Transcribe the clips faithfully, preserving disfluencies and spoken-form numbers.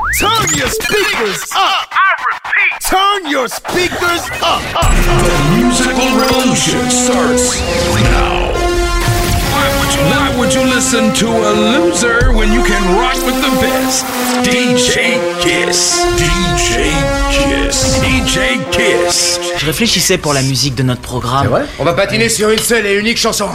Turn your speakers up. I repeat. Turn your speakers up. The musical revolution starts now. Why would you, why would you listen to a loser when you can rock with the best? D J Kiss. D J Kiss. D J Kiss. Je réfléchissais pour la musique de notre programme. C'est vrai? On va patiner sur une seule et unique chanson.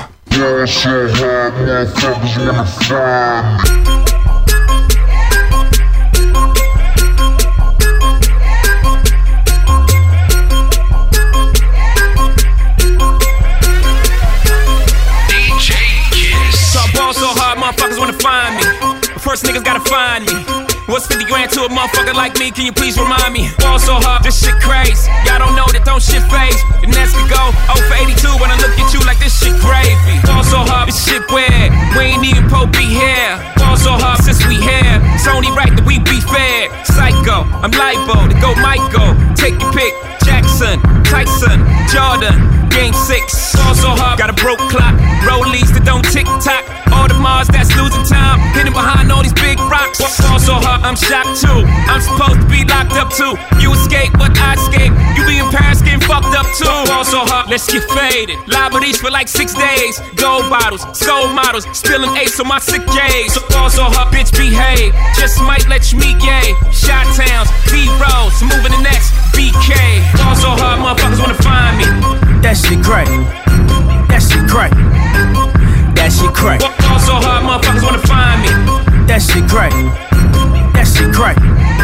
So hard, motherfuckers wanna find me. First niggas gotta find me. What's fifty grand to a motherfucker like me? Can you please remind me? Ball so hard, this shit crazy. Y'all don't know that don't shit phase. The next could go oh for eighty-two when I look at you like this shit gravy. Ball so hard, this shit weird. We ain't even po be here. Ball so hard since we here. It's only right that we be fair. Psycho, I'm libo to go Michael. Take your pick. Jackson, Tyson, Jordan. Game six, ball so hard, got a broke clock. Rollies that don't tick tock. All the Mars that's losing time. Hidden behind all these big rocks. Ball so hard, I'm shocked too. I'm supposed to be locked up too. You escape, but I escape. You be in Paris getting fucked up too. Ball so hard, let's get faded. Liberties for like six days. Gold bottles, soul models. Spilling ace on my sick days. So ball so hard, bitch behave. Just might let you meet gay. Shot towns, B-rolls, moving the next B K. Ball so hard, motherfuckers wanna find me. That shit crack. That shit crack. That shit crack. Ball so hard, motherfuckers wanna find me. That shit crack. That shit crack.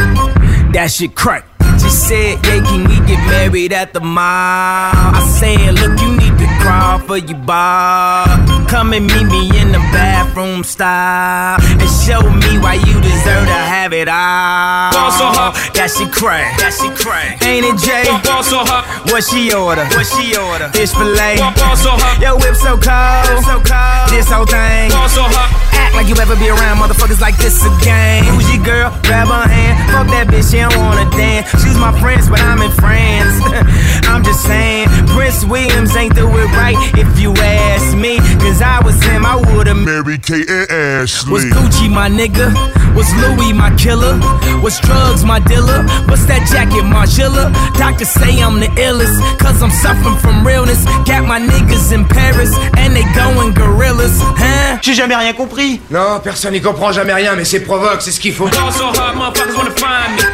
That shit crack. She said, yeah, can we get married at the mall? I said, look, you need to crawl for your bar. Come and meet me in the bathroom style and show me why you deserve to have it all. Ball so hard. That shit crack. That shit crack. Ain't it, Jay? Ball so hard. What she order? What she order? Fish fillet. Ball so hard. Yo, whip so cold. So cold. This whole thing. Ball so hard. Act like you ever be around motherfuckers like this again. Who's your girl? Grab her hand. Fuck that bitch, she don't wanna dance. She's my friends, but I'm in France. I'm just saying, Prince Williams ain't do it right if you ask me. Cause I was him, I would've married Kate and Ashley. Was Gucci my nigga? Was Louis my killer? Was drugs my dealer? What's that jacket, Margiela? Doctors say I'm the illest, cause I'm suffering from realness. Got my niggas in Paris, and they going gorillas, hein? J'ai jamais rien compris. Non, personne n'y comprend jamais rien, mais c'est provoque, c'est ce qu'il faut. Ball so hard, motherfuckers wanna find me.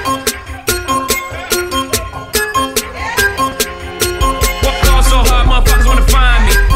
Ball so hard, motherfuckers wanna find me.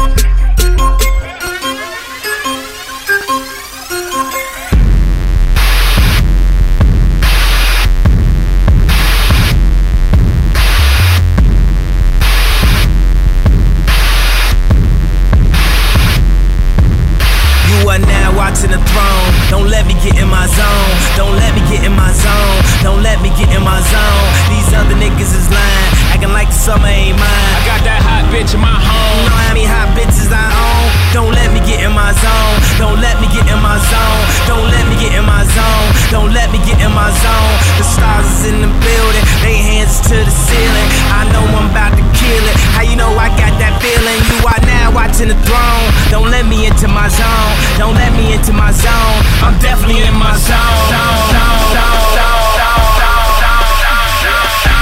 You are now watching the throne. Don't let me get in my zone. Don't let me get in my zone. Don't let me get in my zone. These other niggas is lying, acting like the summer ain't mine. I got that hot bitch in my home. You know how many hot bitches I own? Don't let me get in my zone. Don't let me get in my zone. Don't let me get in my zone. Don't let me get in my zone. The stars is in the building, they hands to the ceiling. I know I'm about to kill it. How you know I got that feeling? You are now watching the throne. Don't let me into my zone. Don't let me into my zone. I'm definitely in my zone. zone, zone, zone, zone, zone, zone.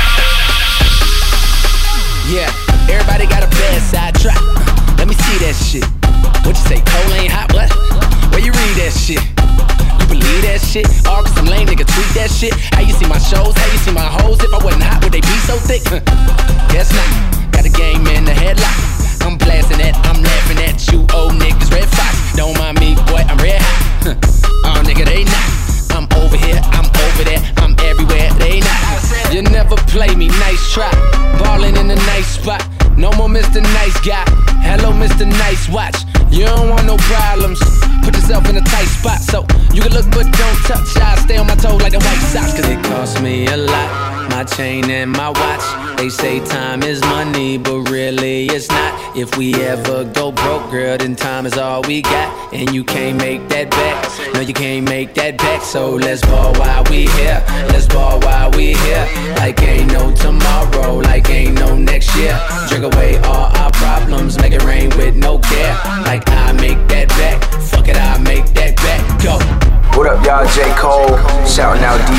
Yeah, everybody got a bad side track. Let me see that shit. What you say, Cole ain't hot, what? Where you read that shit? You believe that shit? All cause some lame nigga tweet that shit. How you see my shows? How you see my hoes? If I wasn't hot, would they be so thick? Guess not. Got a game in the headlock. I'm blasting that, I'm laughing at you old niggas, Red Fox. Don't mind me, boy, I'm red hot. Oh, nigga, they not. I'm over here, I'm over there, I'm everywhere, they not. You never play me, nice try. Ballin' in a nice spot. No more Mister Nice Guy. Hello, Mister Nice Watch. You don't want no problems. Put yourself in a tight spot so you can look but don't touch. I stay on my toes like the White Sox. Cause it cost me a lot. My chain and my watch. They say time is money, but really it's not. If we ever go broke, girl, then time is all we got. And you can't make that back. No, you can't make that back. So let's ball while we here. Let's ball while we here. Like ain't no tomorrow, like ain't no next year. Drink away all our problems, make it rain with no care. Like I make that back. Fuck it, I make that back. Go. What up, y'all? J. Cole, shouting out D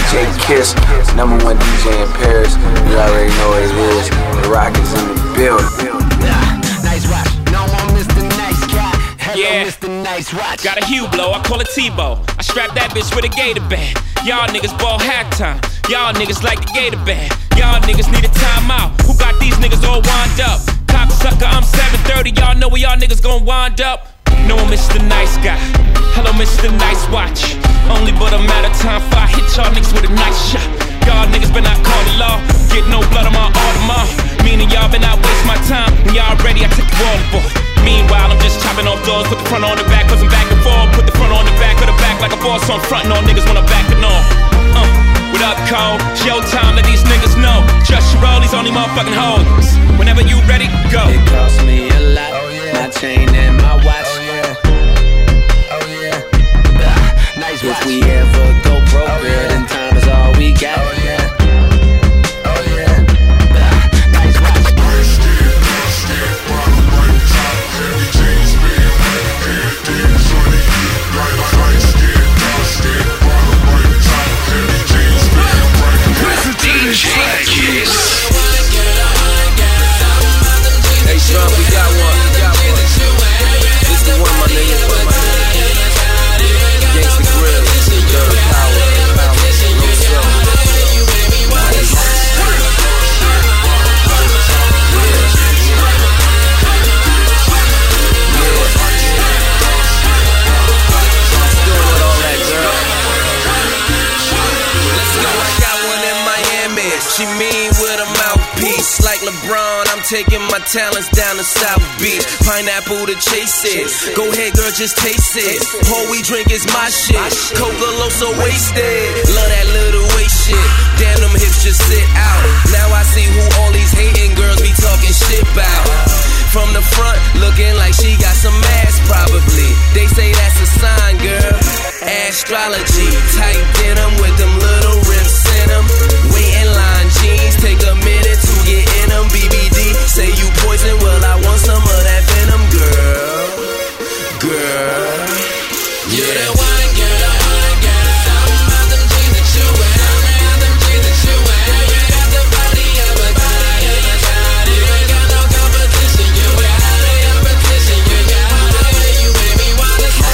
J Kiss, number one D J in Paris. You already know what it is. The Rock is in the building. Nice watch. No more Mister Nice Guy. Hello, Yeah. Mister Nice Watch. Got a Hue blow, I call it Tebow. I strap that bitch with a gator band. Y'all niggas ball halftime. Y'all niggas like the gator band. Y'all niggas need a timeout. Who got these niggas all wind up? Cocksucker, I'm seven thirty. Y'all know where y'all niggas gon' wind up. No, I'm Mister Nice Guy. Hello, Mister Nice Watch. Only but a matter of time before I hit y'all niggas with a nice shot. Y'all niggas been out call the law. Get no blood on my Audemars. Meaning y'all been out waste my time. When y'all ready, I take the ball for. Meanwhile, I'm just chopping off doors. Put the front on the back, cause I'm back and forth. Put the front on the back of the back like a boss on front. And all niggas wanna back and on. Uh, what up, Cole? Showtime, let these niggas know. Just your roll, these only motherfucking hoes. Whenever you ready, go. It cost me a lot. My chain and my watch. Oh yeah. Oh yeah. Ah, nice watch. If we ever go broke, oh, yeah. Then time is all we got. Oh yeah. Oh yeah. Ah, nice watch. D J Kiss. Hey, Trump, we got one. We got one. This the one, my nigga. Gangsta Grill. Girl power. Power. No show. Doing with all that, girl. Let's go, I got one in Miami. She mean with a mouthpiece. Like LeBron, I'm taking my talents down to South Beach. Pineapple to chase it. Go ahead, girl, just taste it. All we drink is my shit. Coca-Losa wasted. Love that little waist shit. Damn, them hips just sit out. Now I see who all these hating girls be talking shit about. From the front, looking like she got some ass probably. They say that's a sign, girl. Astrology, tight denim with them little rips in them. Wait in line jeans, take a minute to get in them. B B D, say you poison, well I want some of that venom, girl. Girl, you that white girl, white girl. Something about them jeans that you wear, about them jeans that you wear. You got the body of a god, you got it. You ain't got no competition, you got it. Competition, you got it. You made me wanna say.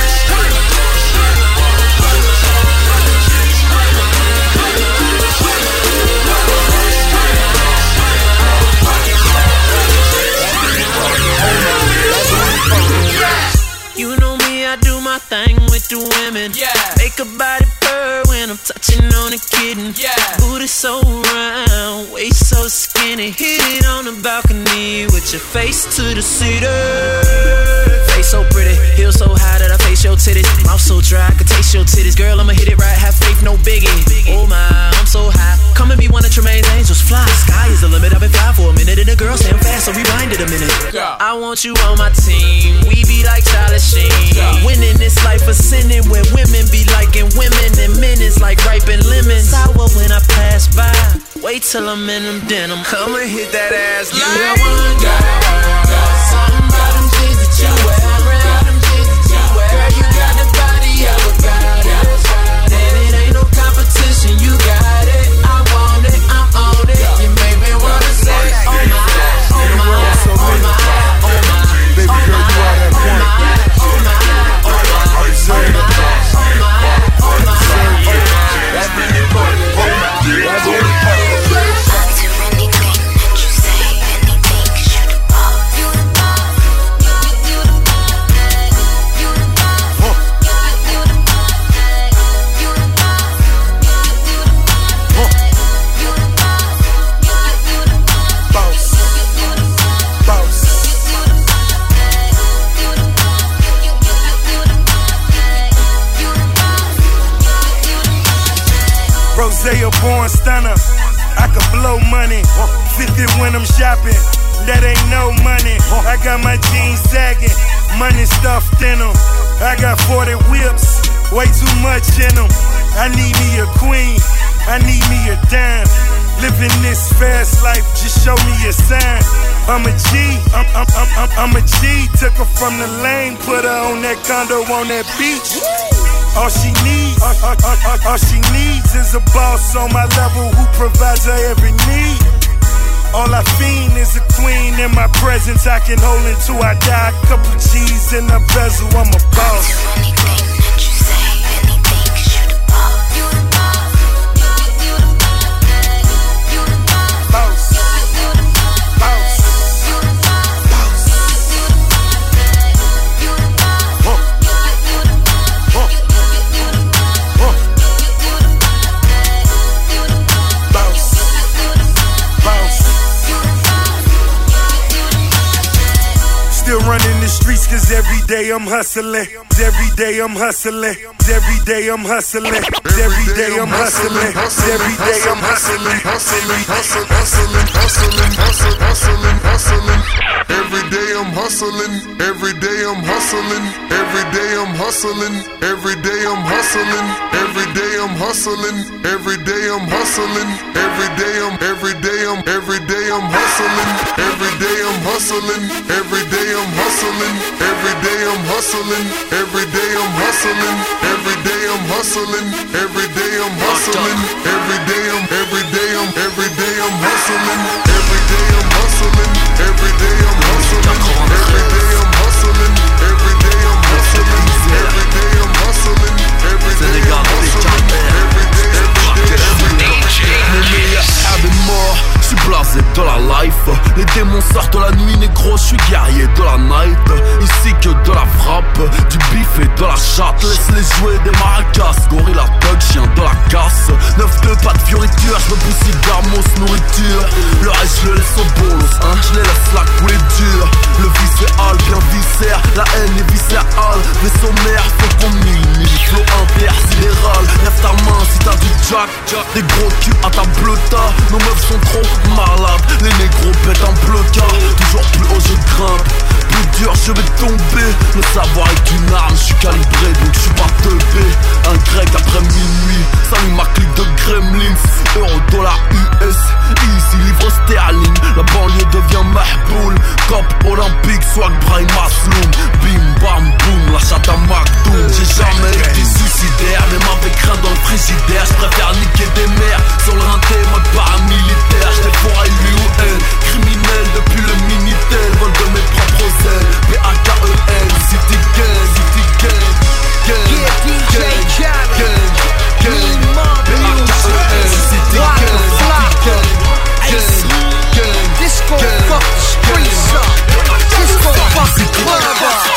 You know me, I do my thing with the women. Yeah. Make a body purr when I'm touching on a kitten. Yeah. Booty so round, waist so skinny. Hit it on the balcony with your face to the city. Face so pretty, heels so high that I face your titties. Mouth so dry, I can taste your titties. Girl, I'ma hit it right, have faith, no biggie. Oh my, I'm so high. Come and be one of Tremaine's angels, fly. Sky is the limit, I've been fly for a minute. And the girl saying fast, so rewind it a minute. I want you on my team, we be like Charlie Sheen. Winning this life of sinning, where women be liking women and men is like ripened lemons. Sour when I pass by, wait till I'm in them denim. Come and hit that ass like you got one girl, something about them jeans that you wear. Them jeans that you wear. Girl, you got the body of a goddess, and it ain't no competition. You got it, I want it, I'm on it. You make me wanna say, oh my, oh my, oh my, oh my. Baby girl, you are that point. Rosé a born stunner. I could blow money. fifty when I'm shopping. That ain't no money. I got my jeans sagging. Money stuffed in them. I got forty whips. Way too much in them. I need me a queen. I need me a dime. Living this fast life, just show me a sign. I'm a G, I'm, I'm, I'm, I'm, I'm a G. Took her from the lane, put her on that condo on that beach. All she needs, all, all, all, all she needs is a boss on my level who provides her every need. All I fiend is a queen in my presence I can hold until I die. Couple G's in the bezel, I'm a boss. Running the streets cause every day I'm hustling. Every day I'm hustling. Every day I'm hustling. Every day I'm hustling. Every day I'm hustling. Hustling, hustling, hustling, hustling, hustling, hustling. Every day I'm hustling. Every day I'm hustling. Every day I'm hustling. Every day I'm hustling. Every day I'm hustling. Every day I'm hustling. Every day I'm every day I'm every day I'm hustling. Every day I'm hustling. Every day I'm hustling. Every day I'm hustling. Every day I'm hustling. Every day I'm hustling. Every day I'm hustling. Every day I'm every day I'm every day I'm hustling. Every day I'm hustling. Every day I'm hustling. Every day I'm hustling. Every day I'm hustling. Every day I'm hustling. Every day I'm hustling. Every day Mon meilleur avec mort, je suis blasé de la life. Les démons sortent de la nuit, négro, je suis guerrier de la night. Ici que de la frappe, du bif et de la chatte. Laisse-les jouer des maracas, gorilla thug, chien de la casse. neuf deux, pas de fioriture, je me pousse cigare, mousse, nourriture. Le reste je le laisse au bolos, hein, je les laisse là couler dur. Le viscéral, bien viscère, la haine est viscérale. Vaisseau mère, faut qu'on mille, mille, flow intersidéral. Lève ta main si t'as du jack, des gros culs à ta bleuta. Nos meufs sont trop malades, les négros pètent un blocard. Toujours plus haut je grimpe, plus dur je vais tomber. Le savoir est une arme, je suis calibré donc je suis pas teubé. Un grec après minuit, salut ma clique de gremlins. Euro, dollar, U S, easy, livre sterling. La banlieue devient mahboul. Cop olympique, swag, brain, masloum. Bim, bam, boum, la chatte à McDoom. J'ai jamais été suicidaire, même avec rien dans le frigidaire. J'préfère niquer des mères sur le rinté, mode paramilitaire. J'étais pour à lui ou elle, criminel depuis le Minitel. Vol de mes propres ailes, P A K E N, City Gang, City Gang, Gang, Gang, Gang, Gang, P A K E N, City Gang, Gang, Gang, Disco fuck the streets up. Disco fuck the club up.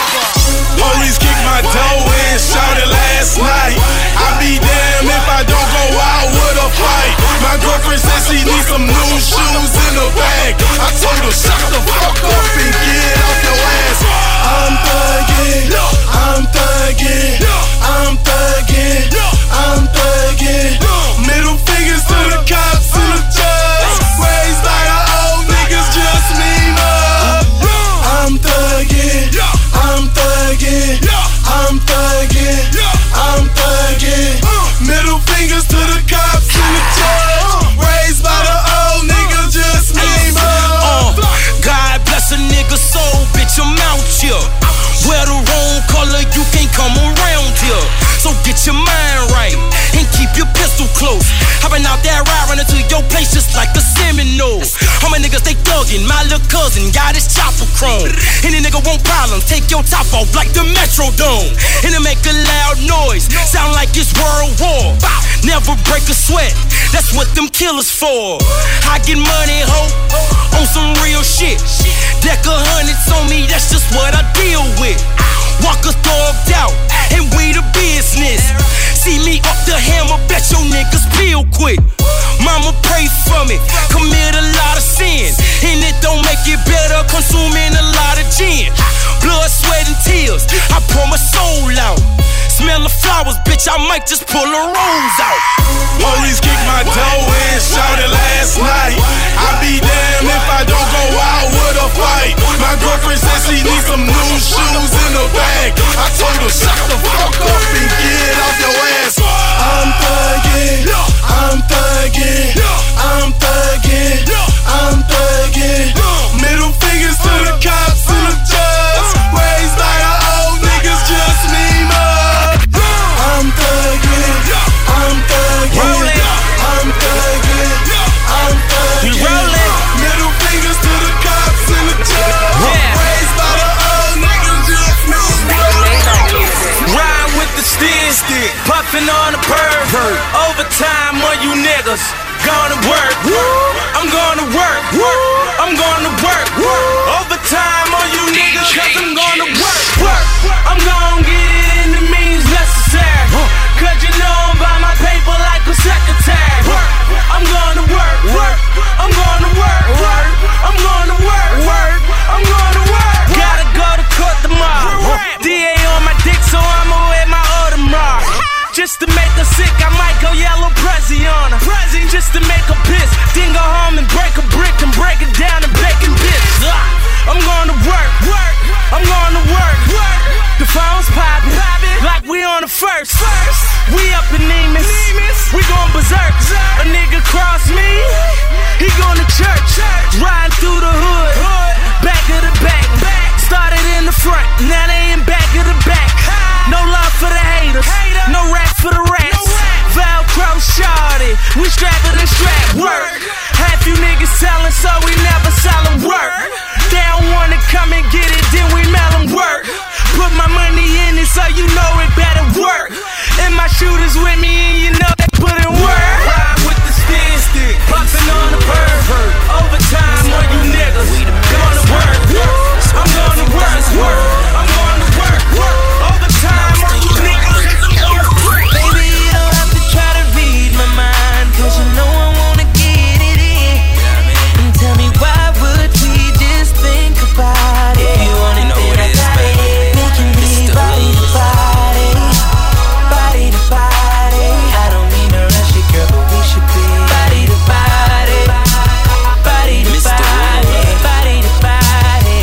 Police kicked my door in, shouted last night. I be damned if I don't go out with a fight. My girlfriend said she needs some new shoes in the bag. I told her shut the fuck up and get off your ass. I'm thuggin', I'm thuggin', I'm thuggin', I'm thuggin'. Middle fingers to the cops and the judge. Raised by the old niggas, just me, love. I'm thuggin', I'm thuggin', I'm thuggin', I'm thuggin'. Middle fingers to the cops and the judge. Raised by the old niggas, just me, love. Uh, God bless a nigga soul, bitch, I'm out here. Wear the wrong color, you can't come around here. So get your mind right and keep your pistol close. I've been out there riding into your place just like a Seminole. How my niggas they thuggin', my little cousin got his chopper chrome. Any nigga want problems, take your top off like the Metro Dome. And it make a loud noise, sound like it's World War. Never break a sweat, that's what them killers for. I get money, ho, on some real shit. Deck of hundreds on me, that's just what I deal with. Walkers thugged out, and we the business. See me up the hammer, bet your niggas peel quick. Mama pray for me, commit a lot of sin, and it don't make it better, consuming a lot of gin. Blood, sweat, and tears, I pour my soul out. Smell the flowers, bitch, I might just pull a rose out. Police kicked my door in, shouted last night. I be damned if I don't go out with a fight. My girlfriend said she needs some new shoes in the bag. I told her shut the fuck up and get off your ass. I'm thuggin', I'm thuggin', I'm thuggin', I'm thuggin'. Middle fingers to the cops and the judge. Raised by the old niggas, just me, love. pervert. Overtime on you niggas. Gonna work. I'm gonna work. I'm gonna work. Overtime on you niggas, cause I'm gonna work. Work. I'm gonna get it in the means necessary. Cause you know I'm by my paper like a secretary. I'm gonna work. Work. I'm gonna work. Work. I'm gonna work. Work. I'm gonna work. Gotta go to court tomorrow. D A on my dick, so I'ma wear my Audemars. Just to make her sick, I might go yellow Prezi on her. Prezi. Just to make her piss. Then go home and break a brick and break it down and bake and bits. Ah, I'm gonna work, work. I'm gonna work, work. The phone's poppin', like we on the first. first. We up in Nemus, we gon' berserk. A nigga cross me, he going to church. Riding through the hood, back of the back. Started in the front, now they in back of the back. No love for the haters, no rap for the rats. Velcro shorty, we strap it and strap work. Half you niggas selling, so we never sellin' work. They don't wanna come and get it, then we mail them work. Put my money in it, so you know it better work. And my shooters with me, and you know they put in work. Ride with the stick, stick, bustin' on the pervert. Overtime on you niggas, gonna work. I'm gonna work, work. I'm gonna work, work. Overtime on you niggas, gonna work. Baby, you don't have to try to read my mind, cause you know I wanna get it in. And tell me why would we just think about it? If you want it, then I got it. We can be body to body, body to body. I don't mean to rush it, girl, but we should be body to body, body to body, body to body.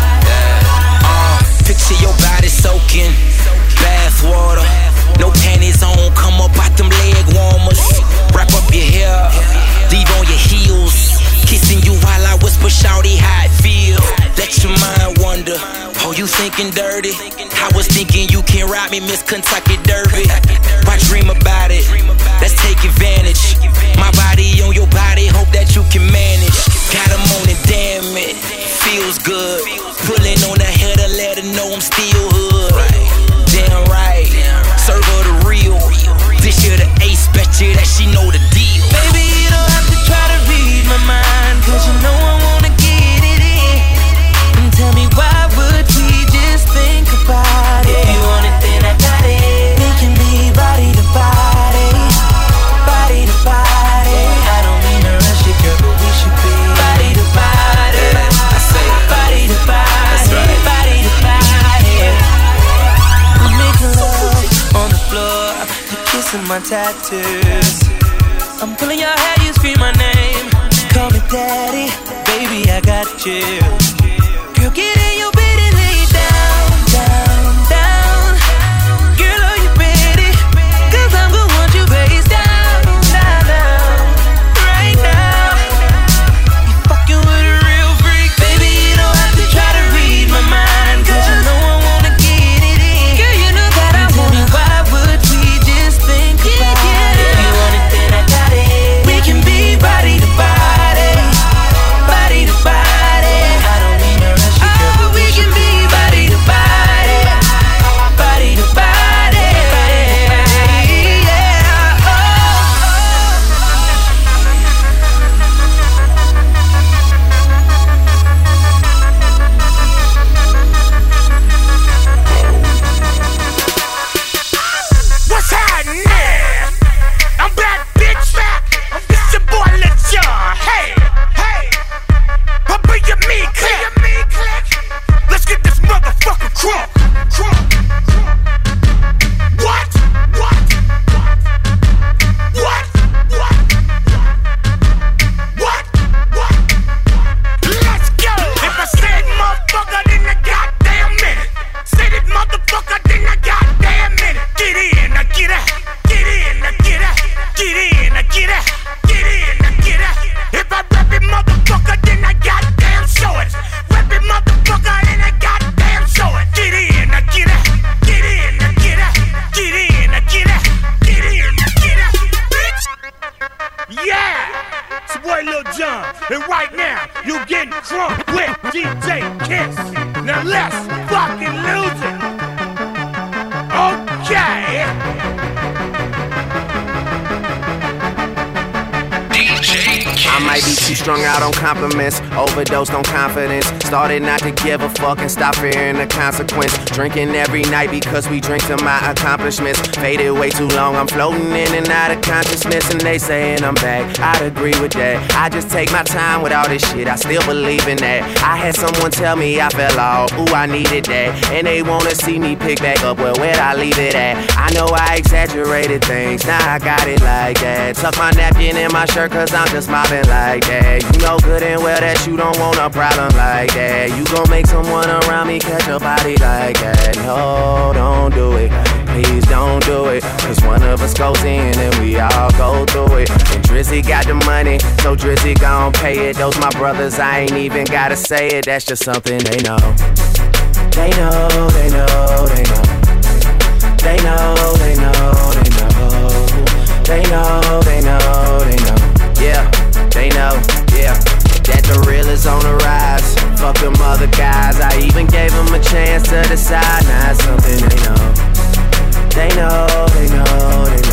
Uh, picture your body soaking, bath water. No panties on, come up out them leg warmers. Wrap up your hair, leave on your heels. Kissing you while I whisper, shawty, how it feel. Let your mind wander. Oh, you thinking dirty? I was thinking you can ride me, Miss Kentucky Derby. Why dream about it? Let's take advantage. My body on your body, hope that you can manage. Got 'em on it, damn it, feels good. Pulling on the header, let her know I'm still hood. Damn right, serve her the real. This year the ace, bet you that she know the deal. Baby, you don't have to try to read my mind, cause you know I wanna get it in. And tell me why would we just think about it? If you want it, then I got it. We can be body to body, body to body. I don't mean to rush it, girl, but we should be body to body, I say body to body, body to body. We make love on the floor, you're kissing my tattoos. I'm pulling your hair, you scream my name. Call me daddy, baby, I got you. Girl, get in your bed and lay down, down, down. Girl, are you ready? Cause I'm gonna want you face down, down, down. Right now, you fucking with a real freak. Baby, you don't have to try to read my mind, cause you know I wanna get it in. Girl, you know that I want it. Why would we just think about it? If you want it, then I got it. We can be body to body, body to body. I don't mean to rush it, girl, but we can be body to body, body to body. Yeah, oh. What's happening? I'm back, bitch. It's your boy Lil Jon. Hey, hey. I'll be your meat click. Let's get this motherfucker crunk. What? What? What? What? What? What? Let's go. If I said motherfucker, then I goddamn minute. Said it motherfucker, then I goddamn minute. Get in, I get out. Get in, I get out. Get in, I get out. Get in, I get out. If I rap it motherfucker, then I goddamn show it. Rap it motherfucker, then I goddamn show it. Get in, I get out. Get in, I get out. Get in, I get out. Get in, I get out. Bitch. Yeah. It's your boy Lil Jon. And right now, you getting crunk with D J Kiss. Now let's fucking lose it. Okay. I might be too strung out on compliments, overdosed on confidence. Started not to give a fuck and stop fearing the consequence. Drinking every night because we drink to my accomplishments. Faded way too long, I'm floating in and out of consciousness. And they saying I'm back, I'd agree with that. I just take my time with all this shit, I still believe in that. I had someone tell me I fell off, ooh, I needed that. And they wanna see me pick back up, well, where'd I leave it at? I know I exaggerated things, now I got it like that. Tuck my napkin in my shirt cause I'm just mobbing like that. You know good and well that you don't want a problem like that. You gon' make someone around me catch a body like that. No, don't do it, please don't do it. Cause one of us goes in and we all go through it. And Drizzy got the money, so Drizzy gon' pay it. Those my brothers, I ain't even gotta say it, that's just something they know. They know, they know, they know. They know, they know, they know. They know, they know, they know. Yeah, they know, yeah. That the real is on the rise. Fuck them other guys, I even gave them a chance to decide. Now it's something they know. They know, they know, they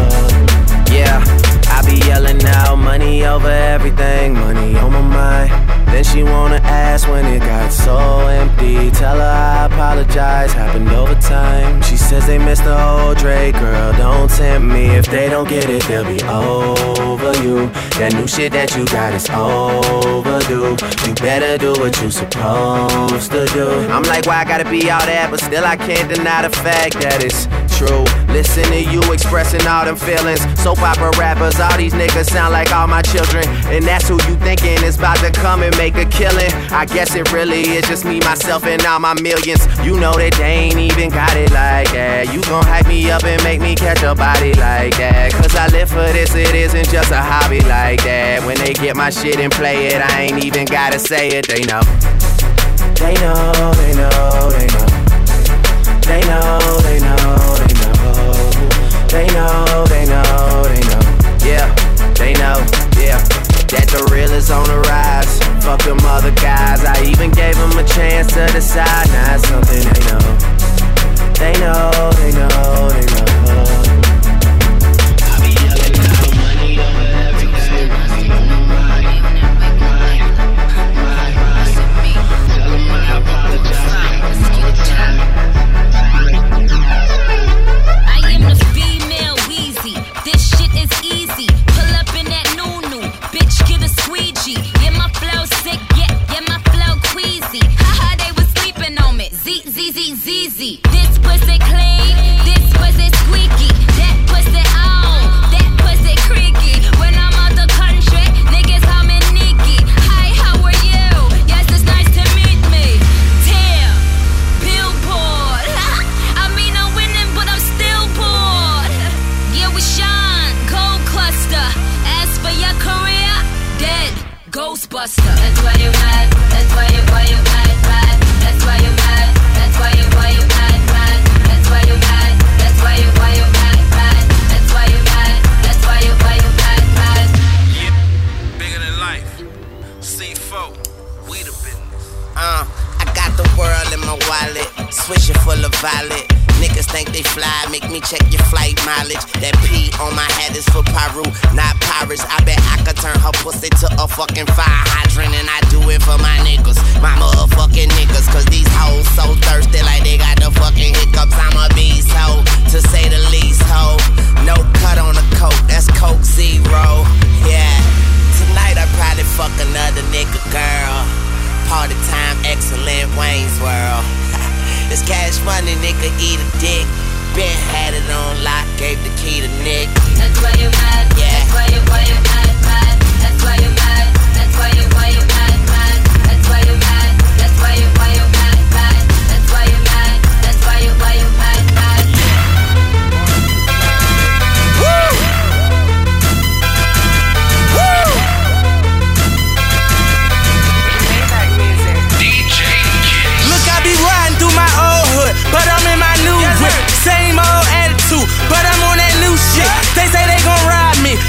know. Yeah, I be yelling out money over everything, money on my mind. Then she wanna ask when it got so empty. Tell her I apologize, happened over time. She says they missed the old Dre, girl, don't tempt me. If they don't get it, they'll be over you. That new shit that you got is overdue. You better do what you supposed to do. I'm like, why I gotta be all that? But still I can't deny the fact that it's true. Listen to you expressing all them feelings. Soap opera rappers, all these niggas sound like all my children. And that's who you thinking is about to come and make a killing. I guess it really is just me, myself, and all my millions. You know that they ain't even got it like that. You gon' hype me up and make me catch a body like that. Cause I live for this, it isn't just a hobby like that. When they get my shit and play it, I ain't even gotta say it, they know. They know, they know, they know. They know, they know, they know. They know, they know, they know. Yeah, they know, yeah. That the real is on the rise. Fuck them other guys, I even gave them a chance to decide. Now it's something they know. They know, they know, they know. I be yelling out money over everything. Money on my mind. Tell them I apologize. I am the female Weezy. This shit is easy. Pull up in that new-new. Bitch, get a squeegee. Yeah, my flow sick. Yeah, yeah, my flow queasy. Haha, they was sleeping on me. Z, Z, Z, Z, Z. This pussy clean. This pussy squeaky. That pussy on. That pussy creaky. When I'm out the country, niggas call me Nikki. Hi, how are you? Yes, it's nice to meet me. Damn, Billboard. I mean, I'm winning, but I'm still bored. Yeah, we shine. Gold cluster. As for your career, dead. Ghostbuster. That's why you mad. That's why you, why you mad, mad. That's why you mad. That's why you, why you mad, mad. That's why you mad. That's why you, why you mad, mad. That's why you mad. That's why you, why you mad, mad. Yeah, bigger than life. C four, we the business. Uh, I got the world in my wallet, swishing full of violet. Niggas think they fly, make me check your flight mileage. That P on my hat is for Peru, not pirates. I bet I could turn her pussy to a fucking fire hydrant. And I do it for my niggas, my motherfucking niggas. Cause these hoes so thirsty like they got the fucking hiccups. I'm a beast hoe, to say the least hoe. No cut on the coke, that's Coke Zero. Yeah, tonight I probably fuck another nigga girl. Party time, excellent, Wayne's World. This cash money, nigga, eat a dick. Ben had it on lock, gave the key to Nick. That's why you mad. Yeah. That's why you, why you mad, mad. That's why you mad. That's why you, why you mad, mad. That's why you mad. That's why you, why you mad, mad. That's why you mad. That's why you, why you mad, mad. Woo! Woo! Look, I be riding through my old hood, but I'm in my new whip. Same old attitude, but I'm on that new shit. They say they gon' ride me,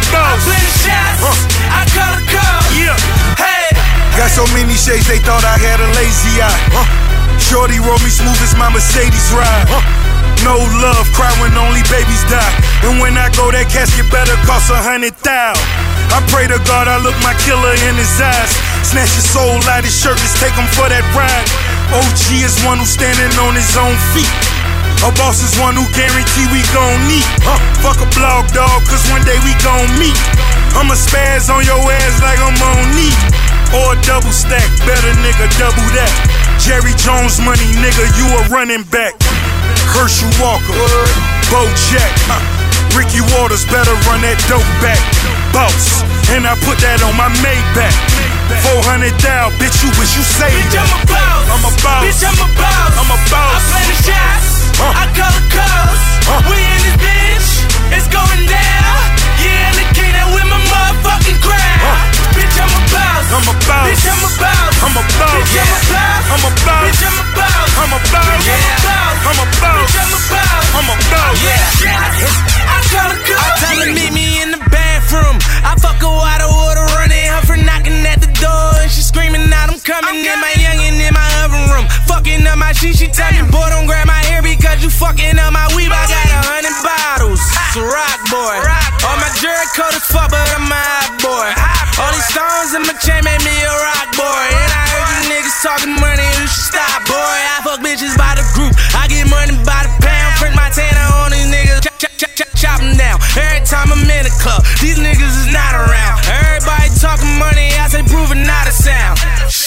boss. I play the shots, uh. I call the calls. Yeah. Hey. Got so many shades they thought I had a lazy eye. Uh. Shorty roll me smooth as my Mercedes ride. Uh. No love, cry when only babies die. And when I go, that casket better cost a hundred thousand. I pray to God I look my killer in his eyes. Snatch his soul out his shirt, let's take him for that ride. O G is one who's standing on his own feet. A boss is one who guarantee we gon' meet. Huh. Fuck a blog dog, cause one day we gon' meet. I'ma spaz on your ass like I'm on knee. Or a double stack, better nigga, double that. Jerry Jones money, nigga, you a running back. Herschel Walker, Bo Jack, huh. Ricky Waters better run that dope back. Boss, and I put that on my Maybach. four hundred thousand, bitch, you wish you saved bitch, that. I'm a boss. I'm a boss. Bitch, I'm a boss. I'm a boss. I play the shots. Uh. I call the calls. Uh. We in this bitch. It's going down. Yeah, look at that with my motherfucking crowd. Uh. Bitch, I'm a boss. I'm a boss. Bitch, I'm a boss. I'm a boss. Bitch, yeah. I'm a boss. I'm a boss. Bitch, I'm a boss. I'm a boss. Yeah. I'm a boss. Bitch, I'm a boss. I'm a boss. Yeah. I call the calls. I tell her meet me in the bathroom. I fuck her out of water, running her for knocking at the door, and she screaming out, I'm coming in my youngin' in my oven room. Fucking up my shit, she tell me, boy, don't grab my hair because you fucking up my weave. I got a hundred bottles. It's a rock boy. All my jury coat is fuck, but I'm a hot boy. All these stones in my chain made me a rock boy. And I heard you niggas talking money, you should stop, boy. I fuck bitches by the group. I get money by the pound. Print my tanner on these niggas. Chop, chop, chop, chop, chop them down. Every time I'm in the club, these niggas is not around. Everybody talking money, I say proving not a sound.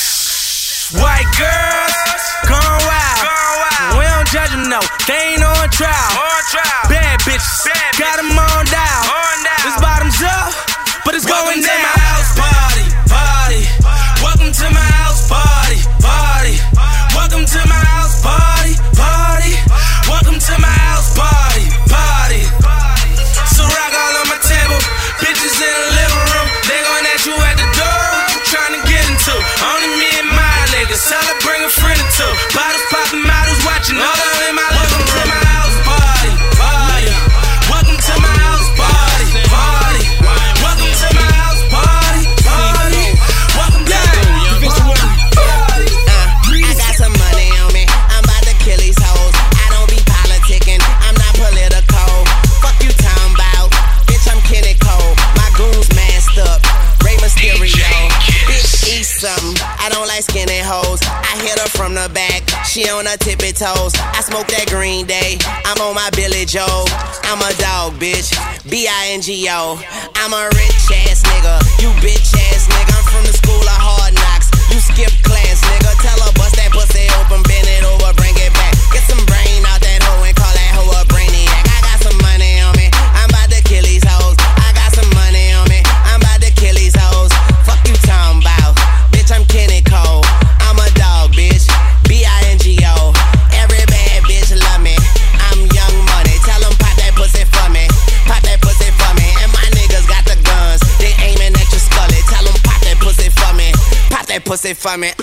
White girls, gone wild. We don't judge them, no, they ain't on trial. Bad bitches, got them on dial. This bottom's up, but it's going down. Welcome to my house party, party. Welcome to my house party, party. Welcome to my house party, party. Welcome to my house party, party. So rock all on my table, bitches in the living room. They gon' ask you at the door what you tryna get into. Only me and my niggas, tell her bring a friend or two. Bottles poppin', models watching, all of in my living room. My house party, party. Welcome to my house party, party. Welcome to my house party, party. Welcome to my house party. Uh, I got some money on me, I'm about to kill these hoes. I don't be politicking, I'm not political. Fuck you talking about, bitch, I'm Kenny Cole. My goons masked up, Rey Mysterio. Bitch, eat something, I don't like skinny hoes. I hit her from the back, she on her tippy toes. I smoke that Green Day, I'm on my Billy Joe. I'm a dog, bitch, B I N G O. I'm a rich ass nigga, you bitch ass nigga. I'm from the school of hard knocks, you skip class, nigga. Tell her bust that pussy open, bend it over, bring it back. Get some brain out that hoe and call that hoe a brainiac. I got some money on me, I'm about to kill these hoes. I got some money on me, I'm about to kill these hoes. Fuck you talking about, bitch, I'm Kenny Cole. I'm a dog, bitch, B I N G O. Every bad bitch love me, I'm Young Money. Tell them pop that pussy for me, pop that pussy for me. And my niggas got the guns, they aiming at your scully. Tell them pop that pussy for me, pop that pussy for me.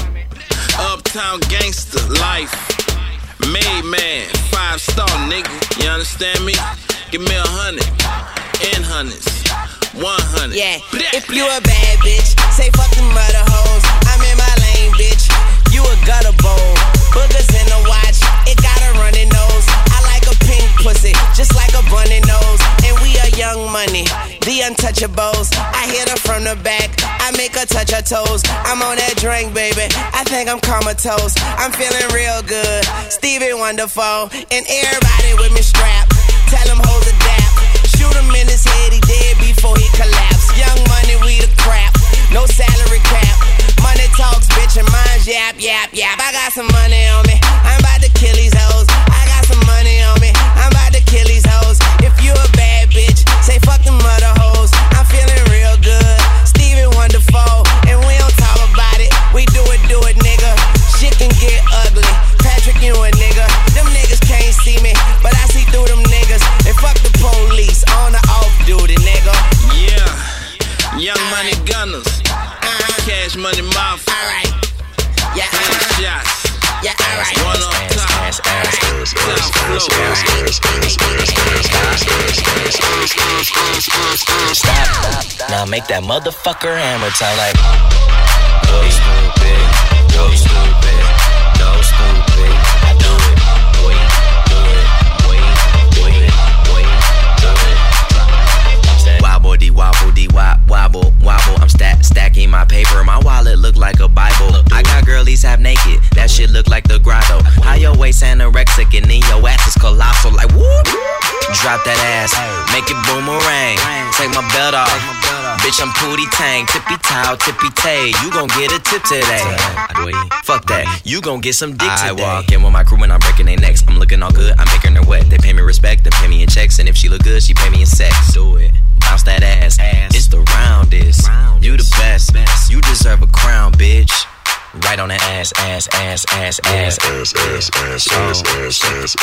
Uptown gangster life, made man, five star nigga. You understand me? Give me a hundred, in hundreds, one hundred. Yeah, if you a bad bitch, say fuck them mother hoes. I'm in my lane, bitch. You a gutter bowl. Boogers in the watch, it got a running nose. I like a pink pussy, just like a bunny nose. And we are Young Money, the untouchables. I hit her from the back, I make her touch her toes. I'm on that drink, baby, I think I'm comatose. I'm feeling real good, Stevie Wonderful. And everybody with me strapped, tell him hold the dap. Shoot him in his head, he dead before he collapse. Young Money, we the crap, no salary cap. Money talks, bitch, and mine's yap, yap, yap. I got some money on me, I'm about to kill these hoes. I got some money on me, I'm about to kill these hoes. If you a bad bitch, say fuck them mother hoes. I'm feeling real good, Stevie Wonderful. And we don't talk about it, we do it, do it, nigga. Shit can get ugly, Patrick, you a nigga. Them niggas can't see me, but I see through them niggas. And fuck the police, on the off duty, nigga. Yeah, Young Money Gunners, uh-huh. Cash Money Mafia. Alright, yeah, uh-huh. Shots. Yeah, alright. One up top. Stop, stop, now make that motherfucker hammer time like go stupid, go stupid, go stupid. I do it, boy, do it, boy, do it, boy, do it. Wobble dee wobble dee wop wobble wobble. I'm stack stacking my paper. My wallet look like a Bible. I got girlies half naked. That shit look like the grotto. How your waist anorexic and then your ass is colossal like whoop. Drop that ass, make it boomerang. Take my belt off, bitch I'm Pootie Tang. Tippy towel, tippy tay. You gon' get a tip today. Fuck that, you gon' get some dick today. I walk in with my crew and I'm breaking their necks. I'm looking all good, I'm making her wet. They pay me respect, they pay me in checks. And if she look good, she pay me in sex. Do it, bounce that ass, it's the roundest. You the best, you deserve a crown, bitch. Right on the ass, ass, ass, ass, ass, ass, ass, ass, ass, ass,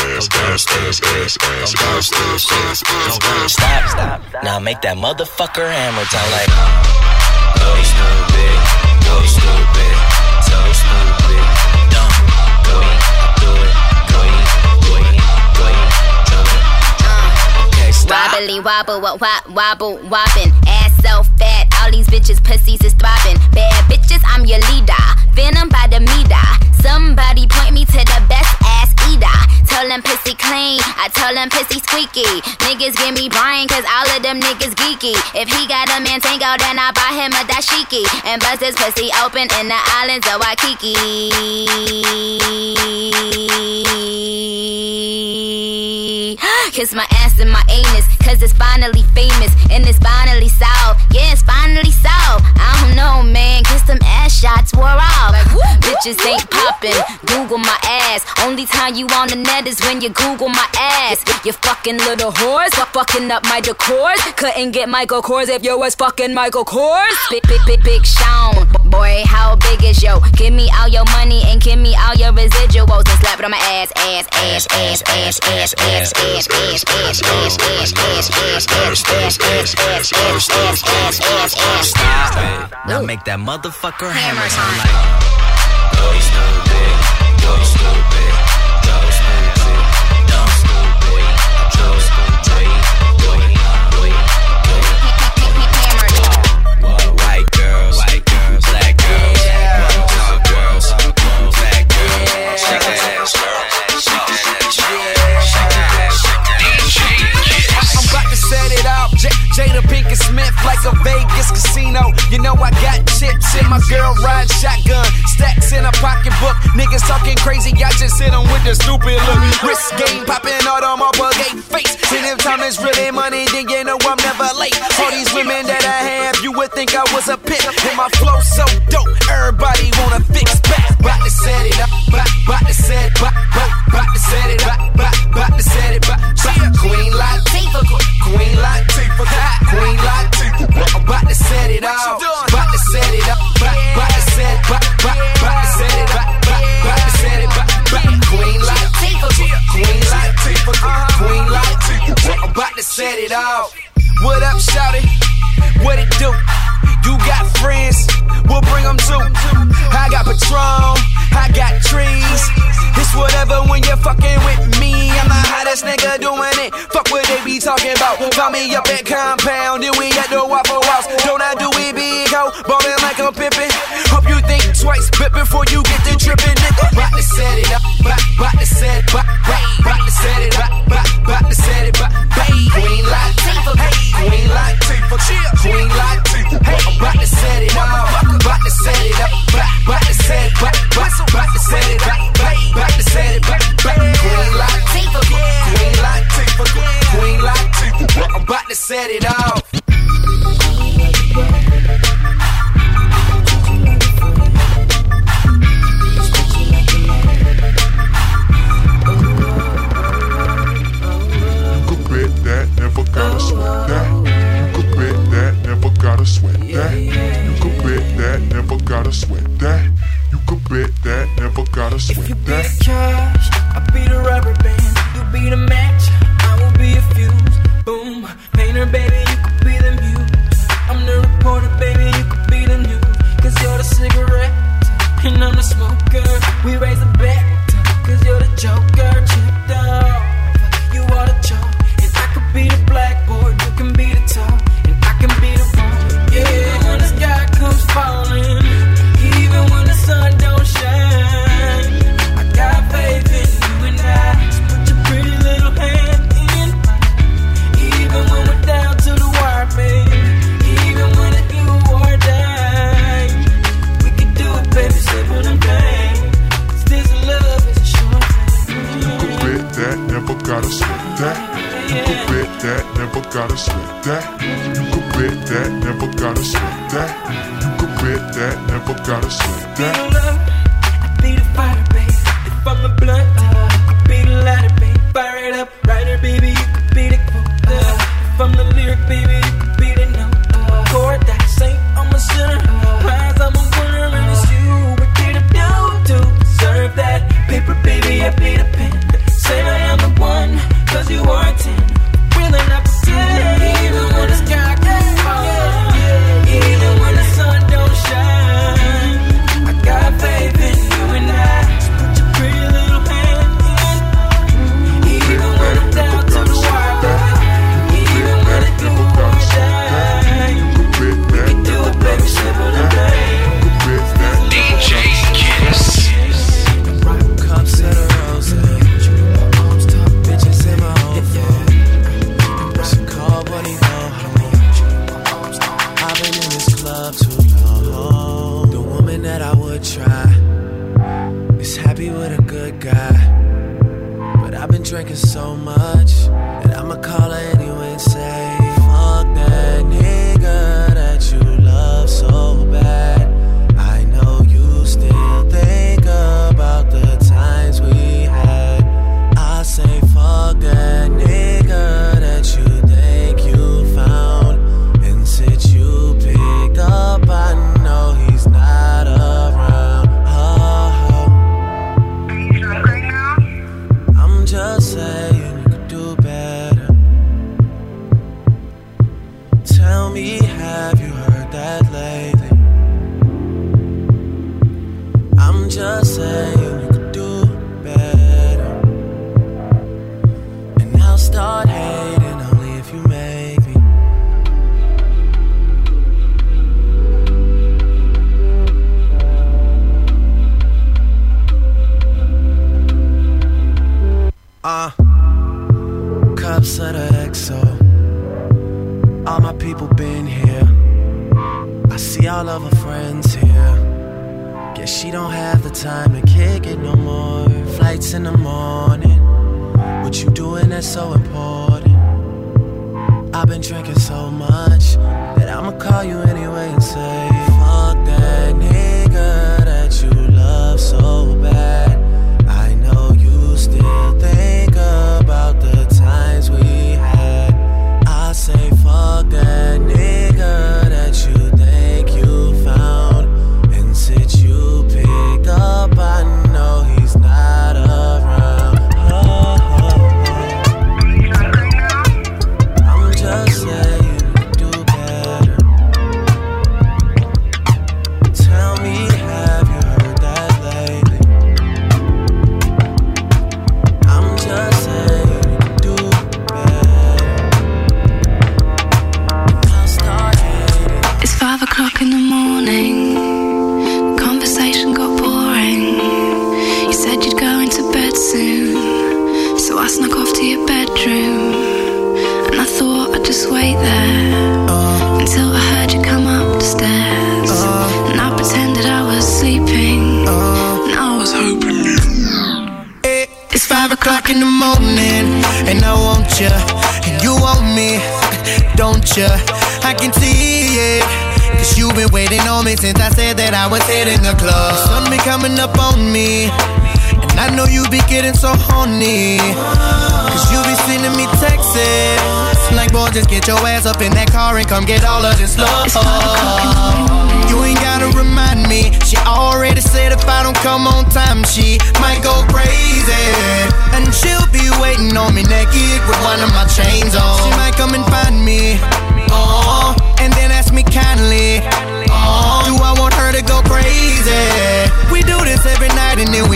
ass, ass. Stop, stop. Now make that motherfucker hammer time like go stupid, go stupid, so stupid, dumb, go, do it, go, go, go, do it. Okay, stop. Wobbly wobble, wop, wop, wobble, wobbin'. Ass so fat, all these bitches pussies is throbbing. Bad bitches, I'm your leader. Venom by the meter. Somebody point me to the best ass eater. Tell them pussy clean, I tell them pussy squeaky. Niggas give me Brian cause all of them niggas geeky. If he got a Mantango then I buy him a dashiki. And bust his pussy open in the islands of Waikiki. Kiss my ass and my anus cause it's finally famous. And it's finally solved, yeah it's finally solved. I don't know man, kiss them ass shots wore off. Like, bitches ain't poppin', Google my ass. Only time you on the net is when you Google my ass. You fucking little whores, fucking up my decors. Couldn't get Michael Kors if you was fucking Michael Kors. Big, big, big, big Sean. Boy, how big is yo? Give me all your money and give me all your residuals and slap it on my ass, ass, ass, ass, ass, ass, ass, ass, ass, ass, ass, ass, ass, ass, ass, ass, ass, ass. Stop. Now make that motherfucker hammer time like go stupid, go stupid, go stupid, dumb stupid, go stupid, go, go, go. White girls, white girls, black girls, tall girls, fat girls, shake that ass, shake that ass, shake that ass, shake that ass. I'm about to set it up, J- Jada Pinkett Smith like a Vegas casino. You know I got chips and my girl ride shotgun. Stacks in a pocketbook. Niggas talking crazy, I just hit them with the stupid look. Wrist game popping all on my bugate face. And if time is really money, then you know I'm never late. All these women that I have, you would think I was a pimp. And my flow so dope, everybody wanna fix back. About to set it up, about to set it, about to set it up, about to set it up. Queen Latifah, Queen Latifah, Queen Latifah. I'm about to set it off, about to set it up, about to set it, about to set it, about to set it, Queen Latifah, Queen Latifah, Queen Latifah. I'm about to set it off. What up, shawty? What it do? You got friends, we'll bring them too. I got Patron, I got trees. It's whatever when you're fucking with me. I'm the hottest nigga doing it. Fuck what they be talking about. Call me up at Compound, then we at the Waffle House. Don't I do it big, ho? Ballin' like I'm pimpin'. Hope you think twice, but before you get to trippin', nigga. About to set it up, about to set it up, about to set it up, about to set it up. Queen Latifah, Queen Latifah, Queen Latifah. I'm about to set it up, about to set it up, about to set it up, about to set it up, about to set it up. Queen Latifah, Queen Latifah, Queen Latifah. I'm about to set it off. Never gotta sweat that. You could bet that, never gotta sweat that. You could bet that, never gotta sweat that. You could bet that, never gotta sweat that. If you be the cash, I be the rubber band. You be the match, I will be a fuse. Boom, painter baby, you could be the muse. I'm the reporter baby, you could be the news. Cause you're the cigarette, and I'm the smoker. We raise the bet. joker chipped off. You are the chalk, and I could be the blackboard. You can be the top, and I can be the one. Yeah, when the sky comes falling, even when the sun don't shine, I got faith in you and I. So put your pretty little hand in mine. Even when we're down to the wire, babe. Even when it's you or die, we can do it, baby, simple and plain. Cause this love is a short thing. You could bet that, never gotta sweat that. You could bet that, never gotta sweat that. You could bet that, never gotta sweat that. You could bet that, never gotta sweat that. Be the love, I be the fire, babe. If I'm the blunt, I be the lighter, babe. Fire it up, writer, baby, you could be the quote. Uh, if I'm the lyric, baby, you could be the note. Uh, chord that saint, I'm a sinner. Prize, I'm a winner, and it's you. What did I do to deserve that? Paper, baby, I be the pen. Say I am the one, cause you are a ten. Really not pretend. Even when the sky gets falling, even when the sun don't shine, I got faith in you and I. So put your pretty little hand in. Even when I'm down to the wire, even when it's you or die, we can do it, baby, simple and plain. D J Kiss. Cups of the rose, arms top bitches in my own phone. What's it called? What do you know? I've been in this club too long. The woman that I would try is happy with a good guy, but I've been drinking so much that I'ma call her anyway and say, fuck that nigga that you love so bad. I know you still think about the times we had. I say fuck that nigga that you think you found, and since you picked up, I know he's not around. Oh, I'm just saying you could do better. Tell me, have you heard that lately? I'm just saying you could do better, and I'll start hating only if you make me. Uh, cups of the X O. All my people been here. I see all of her friends here. Guess she don't have the time to kick it no more. Flights in the morning. What you doing that's so important? I've been drinking so much that I'ma call you anyway and say, fuck that nigga that you love so bad. I know you still think about the times we had. I say fuck that nigga that you think you found, and since you picked up, I know he's not around. Oh, oh, oh. I'm just saying you could do better. Tell me, have you heard that lately? I'm just saying you could do better. I'll start hating. It's five o'clock in the morning. The conversation got boring. You said you'd go into bed soon, so I snuck off to your bedroom, and I thought I'd just wait there uh, until I heard you come up the stairs, uh, and I pretended I was sleeping, uh, and I was hoping you. It's five o'clock in the morning, and I want you, and you want me, don't you? I can see it, cause you've been waiting on me since I said that I was hitting the club. The sun been coming up on me, and I know you be getting so horny, cause you be sending me texts like, boy, just get your ass up in that car and come get all of this love. You ain't gotta remind me, she already said if I don't come on time, she might go crazy, and she'll be waiting on me naked with one of my chains on. She might come and find me, oh, and then ask me kindly, oh, do I want her to go crazy? We do this every night and then we always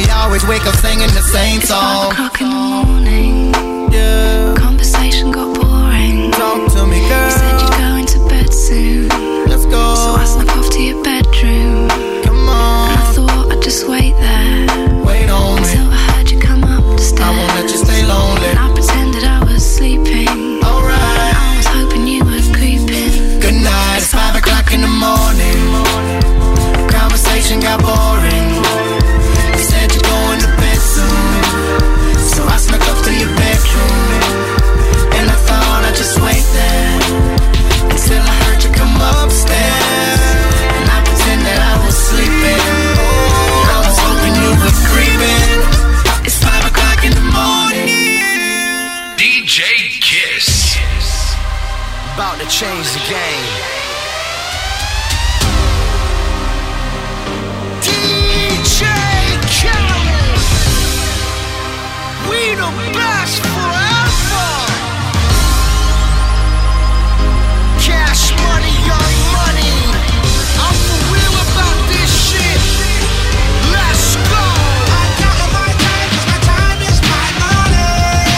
always wake up singing the same It's song. five o'clock in the morning. Yeah. Conversation got boring. Talk to me, girl. You said you'd go into bed soon. Let's go. So I snuck off to your bedroom. Come on. And I thought I'd just wait there. Wait on until me. I heard you come up the stairs. I won't let you stay lonely. And I pretended I was sleeping. Alright. I was hoping you were creeping. Good night. It's five o'clock in the morning. Conversation got boring. You said you're going to bed soon. So I snuck up to your bedroom. And I thought I'd just wait there until I heard you come upstairs. And I pretended I was sleeping. I was hoping you were creeping. It's five o'clock in the morning. D J Kiss. About to change the game. D J Khaled. We the best forever. Cash money, young money. I'm for real about this shit. Let's go. I'm counting my time 'cause my time is my money.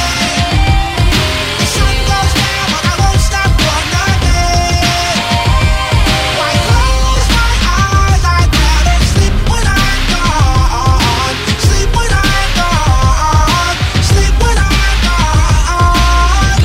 The sun goes down, but I won't stop for nothing. I close my eyes, I better sleep when I'm gone. Sleep when I'm gone. Sleep when I'm gone.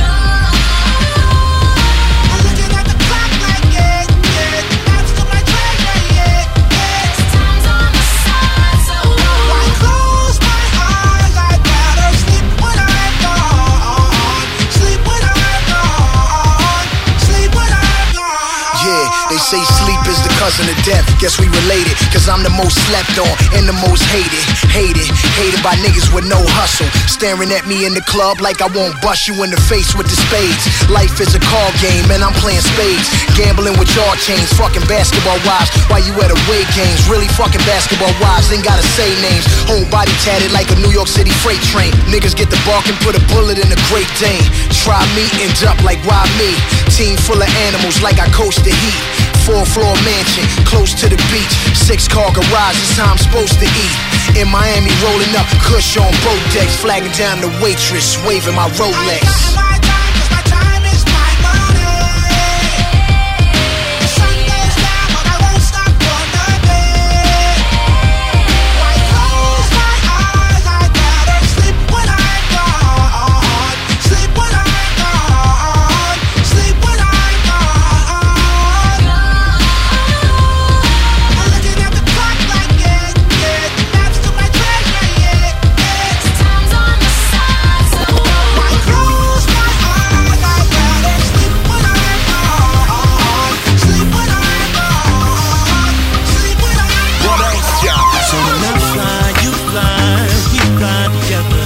I'm looking at the clock like yeah, yeah. That's to my train, yeah, yeah, yeah. Time's on my side, so I close my eyes, I better sleep when I'm gone. Sleep when I'm gone. Sleep when I'm gone. Yeah, they say sleep is the cousin of death. Guess we related, cause I'm the most slept on and the most hated. Hated, hated by niggas with no hustle. Staring at me in the club like I won't bust you in the face with the spades. Life is a card game and I'm playing spades. Gambling with yard chains, fucking basketball wives. While you at away games, really fucking basketball wives. Ain't gotta say names. Whole body tatted like a New York City freight train. Niggas get the bark and put a bullet in a Great Dane. Try me, end up like why me? Team full of animals like I coach the heat. Four floor mansion, close to the beach. Six car garage, it's how I'm supposed to eat. In Miami, rolling up, Kush on both decks. Flagging down the waitress, waving my Rolex. My time 'cause my time is my money. The sun goes down, but I won't stop for nothing. I close my eyes, I better sleep when I'm gone. Sleep when I'm gone. Sleep when I'm gone. I'm looking at the clock like yeah, yeah. That's to my train, yeah, yeah, yeah. Time's on my side, so I close my eyes, I better sleep when I'm gone. Sleep when I'm gone. Sleep when I'm gone. What else, y'all? So when I fly, you fly, we fly together.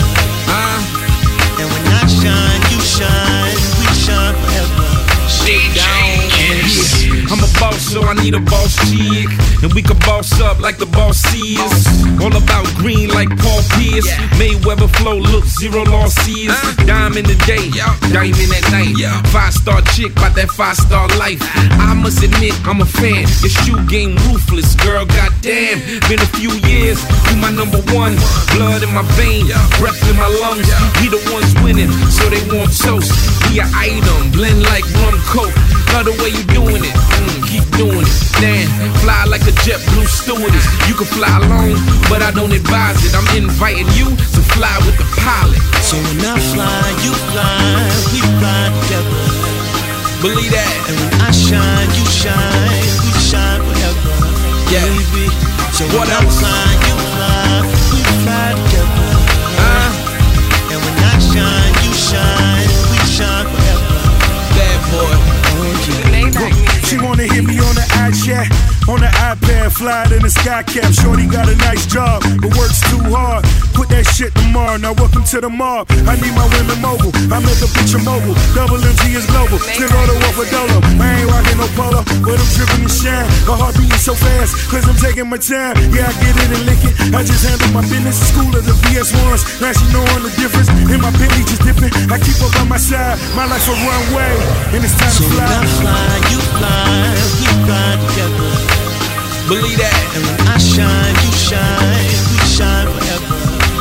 And when I shine, you shine, we shine forever. D J Kiss. I'm a boss, so I need a boss chick. And we can boss up like the boss is. All about green like Paul Pierce. Mayweather flow, look, zero losses. Dime in the day, diamond at night. Five star chick, by that five star life. I must admit, I'm a fan. Your shoe game ruthless, girl, goddamn. Been a few years, you my number one. Blood in my veins, breath in my lungs. We the ones winning, so they want toast. We an item, blend like rum coke. Love the way you doing it, mm, keep doing it. Damn, fly like a JetBlue stewardess. You can fly alone, but I don't advise it. I'm inviting you to fly with the pilot. So when I fly, you fly, we fly together. Believe that. And when I shine, you shine, we shine forever. Yeah. Baby. So What when I else? fly, you fly, we fly together. Uh, And when I shine, you shine, we shine forever. bad boy. She wanna hit me on the iChat, on the iPad, fly it in the sky cap. Shorty got a nice job, but works too hard. Put that shit tomorrow. Now welcome to the mob. I need my women mobile. I make a picture mobile. Double M G is global. Still order up with Dolo. I ain't rocking no polo, but I'm dripping and shine. My heart beating so fast, cause I'm taking my time. Yeah, I get it and lick it. I just handle my business. School of the V S ones. Now she knowing the difference. In my Bentley just dipping. I keep up on my side. My life a runway, and it's time So to when fly. I fly, you fly, we fly together. Believe that. And when I shine, you shine, we shine forever.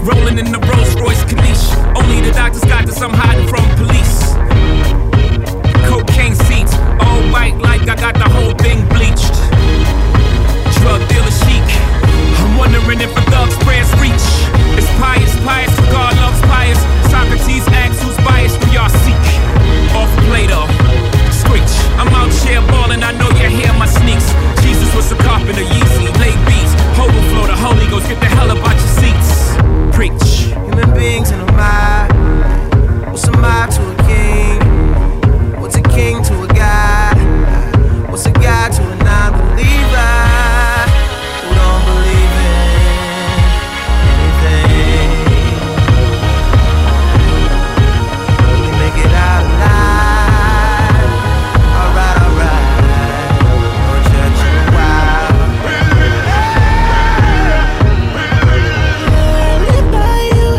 Rolling in the Rolls Royce Corniche. Only the doctors got this, I'm hiding from police. Cocaine seats, all white like I got the whole thing bleached. Drug dealer chic. I'm wondering if a thug's prayers reach. It's pious, pious, for God loves pious. Socrates asks who's biased, who y'all seek. Off Plato, screech. I'm out here ballin', I know you hear my sneaks. Jesus was a carpenter, Yeezy, lay beats. Overflow, the Holy Ghost, get the hell up out your seats. Preach. Human beings in a mob. What's a mob to a king? What's a king to a god? What's a god to a non-believer who don't believe in anything? We make it out alive. Alright, alright. No church in a while. Live by you.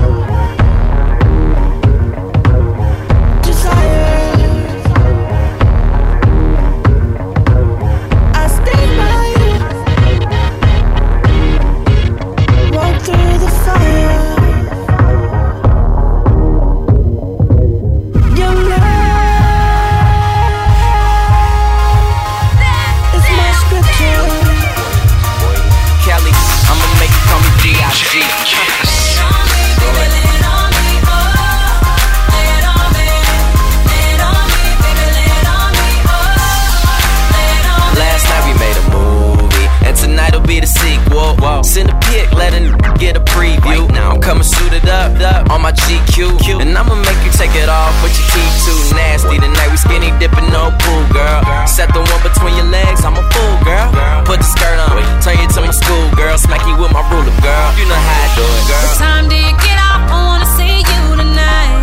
Send a pic, let a n- get a preview. Right now, I'm coming suited up, up on my G Q. And I'ma make you take it off with your teeth too nasty. Tonight we skinny dipping, no pool, girl. Set the one between your legs, I'm a fool, girl. Put the skirt on, turn you to my school, girl. Smack you with my ruler, girl. You know how I do it, girl. What time do you get off? I wanna see you tonight.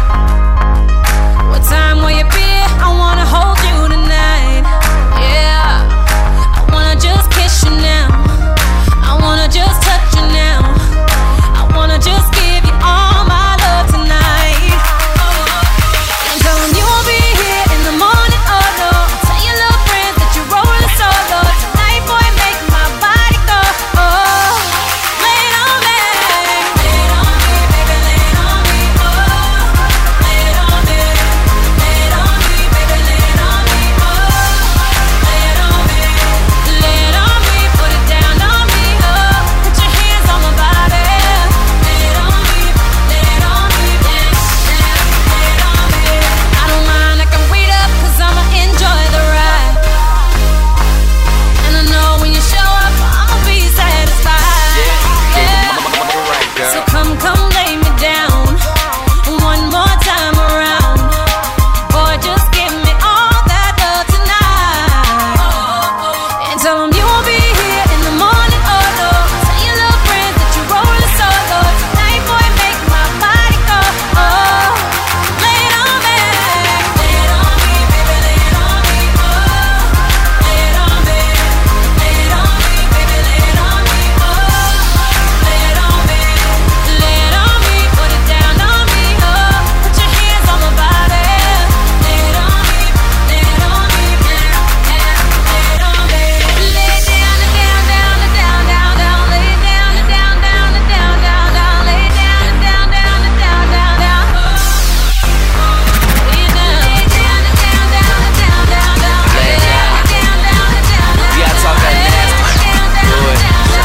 What time will you be? I wanna hold you tonight. Yeah, I wanna just kiss you now. I wanna just touch you now. I wanna just give you all my love tonight. And tell them you won't be here in the morning, oh no. Tell your little friends that you're rolling solo. Tonight, boy, make my body go. Oh, lay it on me. Lay it on me, baby, lay it on me. Oh, lay it on me. Lay it on me, baby, lay it on me. Oh, lay it on me. Lay it on me, put it down on me. Put your hands on my body. Lay it on me, lay it on me, lay it, lay it on me. I don't mind, I can wait up, cause I'ma enjoy the ride. And I know when you show up, I'ma be satisfied. Yeah. So come, come lay me down one more time around. Boy, just give me all that love tonight. And tell them you won't be here in the morning, oh no. Tell your little friends that you're rolling solo. Tonight, boy, make my body go. Oh, lay it on me. Lay it on me, baby, lay it on me. Oh, lay it on me. Lay it on me, baby, lay it on me. Oh, lay it on me. Lay it on me, put it down on me. Oh, put your hands on my body. Lay it on me, lay it on me. Lay it on me. Lay it down, down, down, down, down, down. Lay it down, down, down, down, down, down. Lay it down, down, down, down, down, down. Lay it down, lay it down, down, down, down, down, down. Lay it down, down, down, down, down. You gotta talk that nasty. Do it.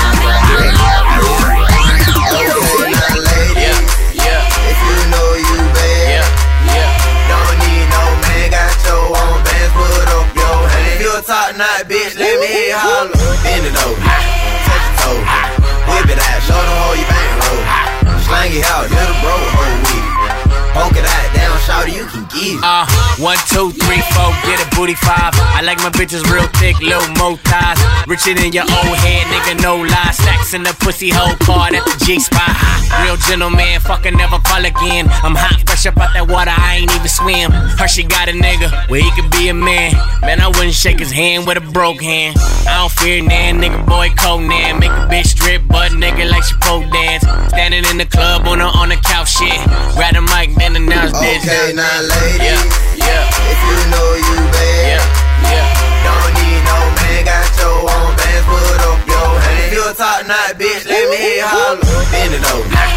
Yeah, yeah. If you know you bad, Yeah, yeah. don't need no man. Got your own bands, put up your hand. If you a top knot bitch, let me hear you holler. Bend it over, touch your toe, whip it out, show them how you bang roll. Slang it out, little bro, hold with it. Poke it out, down, shout it, you can get it. Uh, one, two, three, four, get a booty five. I like my bitches real thick, little mo thighs. Richer than your old head, nigga, no lies. Stacks in the pussy hole card at the G spot. Real gentleman, fucking never call again. I'm hot, fresh up out that water, I ain't even swim. Her, she got a nigga where he could be a man. Man, I wouldn't shake his hand with a broke hand. I don't fear nan, nigga, boy, Conan. Make a bitch strip, butt nigga like she pole dance. Standing in the club on the, on the couch shit. Grab the mic, then announce this. Okay, now ladies, Yeah, yeah, if you know you bad, yeah, yeah. don't need no man. Got your own bands, put up your hand. If you a top knot bitch, let me hear you holler. Bend it over.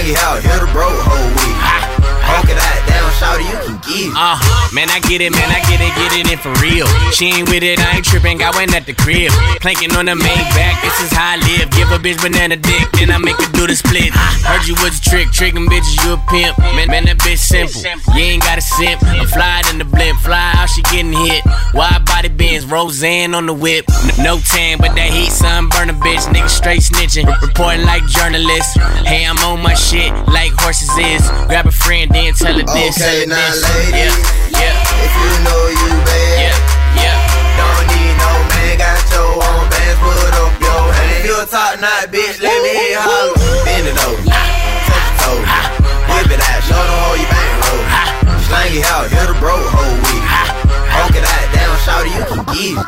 Slang it out, hit a bro whole week. Honk it out, down, shout it, you can give. Uh, man, I get it, man, I get it, get it in for real. She ain't with it, I ain't tripping, got one at the crib. Planking on the main back, this is how I live. Give a bitch banana dick, then I make her do the split. Heard you was a trick, tricking bitches, you a pimp. Man, man, that bitch simple, you ain't got a simp. I'm fly in the blimp, fly out, she getting hit. Wide body Benz, Roseanne on the whip. No tan, but that heat sunburn a bitch. Nigga straight snitching, reporting like journalists. Hey, I'm on my shit like horses is. Grab a friend, then tell her this. Okay, now this. ladies, yeah, yeah. If you know you bad, yeah, yeah. Don't need no man, got your own bands, put up your hand. If you a top knot, bitch, let me hear holler. Bend it over, touch your toes, whip it out, show them how you bang roll. Slang it out, hit a bro whole week. Honk it out, down, shout it, you can give.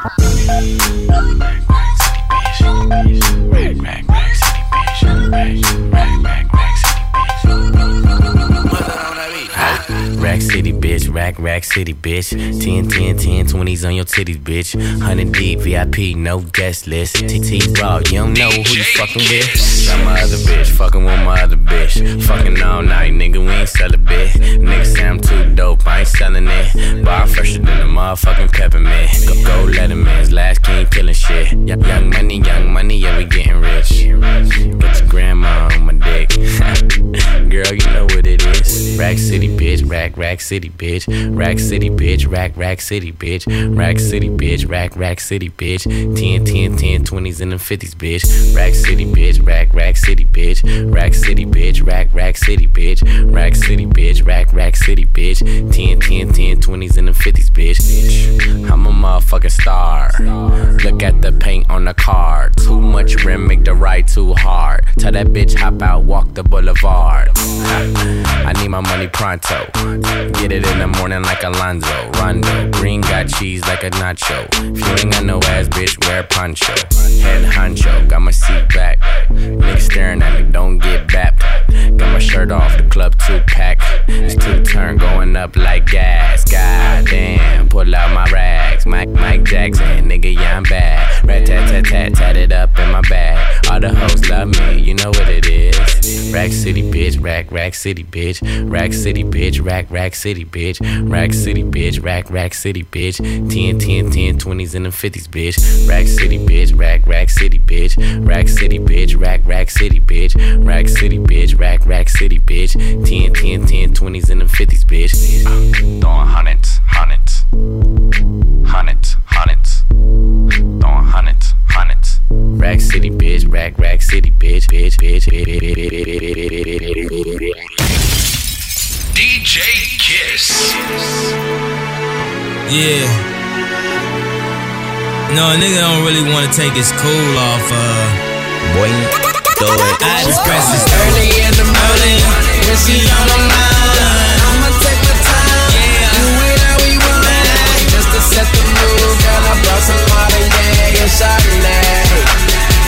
Rack, rack, rack, city bitch. Rack, rack, rack, rack, city bitch. Rack City bitch, rack, rack city bitch. ten, ten, ten, twenties on your titties, bitch. one hundred deep, V I P, no guest list. T T raw, you don't know who you fucking with. Got my other bitch, fucking with my other bitch. Fucking all night, nigga, we ain't sell a bit. Nigga say I'm too dope, I ain't selling it. Bar fresher than a motherfucking peppermint. Go, go Letterman's last king killing shit. Young, young money, young money, yeah, we getting rich. Get your grandma on my dick. Girl, you know what it is. Rack City bitch, rack, rack city bitch. Rack City bitch, rack, rack city bitch. Rack City bitch, rack, rack city bitch. ten, ten, ten, twenties and the fifties, bitch. Rack City bitch, rack, rack city bitch. Rack City bitch, rack, rack city bitch. Rack City bitch, rack, rack city bitch. ten, ten, ten, twenties and the fifties, bitch. I'm a motherfucking star. Look at the paint on the car. Too much rim, make the ride too hard. Tell that bitch hop out, walk the boulevard. I need my money pronto. Get it in the morning like Alonzo. Rondo, green got cheese like a nacho. If you ain't got no ass, bitch, wear a poncho. Head honcho, got my seat back. Niggas staring at me, don't get bapped. Got my shirt off, the club two pack. It's two turn going up like gas. God damn, pull out my rags. Mike, Mike Jackson, nigga, yeah, I'm bad. Rat tat tat tat, tat it up in my bag. All the hoes love me, you know what it is. Rack City bitch, rack, rack city bitch. Rack City bitch, rack, rack city bitch. Rack City bitch, rack, rack city bitch. ten, ten, ten, twenties and the fifties, bitch. Rack City bitch, rack, rack city bitch. Rack City bitch, rack, rack city bitch. Rack City bitch, rack, rack city bitch. ten, ten, ten, twenties and the fifties, bitch. Throwing hundreds, hundreds. Hundreds, hundreds. Throwing hundreds, hundreds. Rack City bitch, rack, rack city bitch, bitch, bitch, D J Kiss. Yeah. No, a nigga don't really want to take his cool off, uh. Boy, do it. I just press this early in the morning. When she on my mind, I'ma take my time. Yeah. Do it how we want it. Just to set the mood, girl, I brought some Martinique and Chardonnay.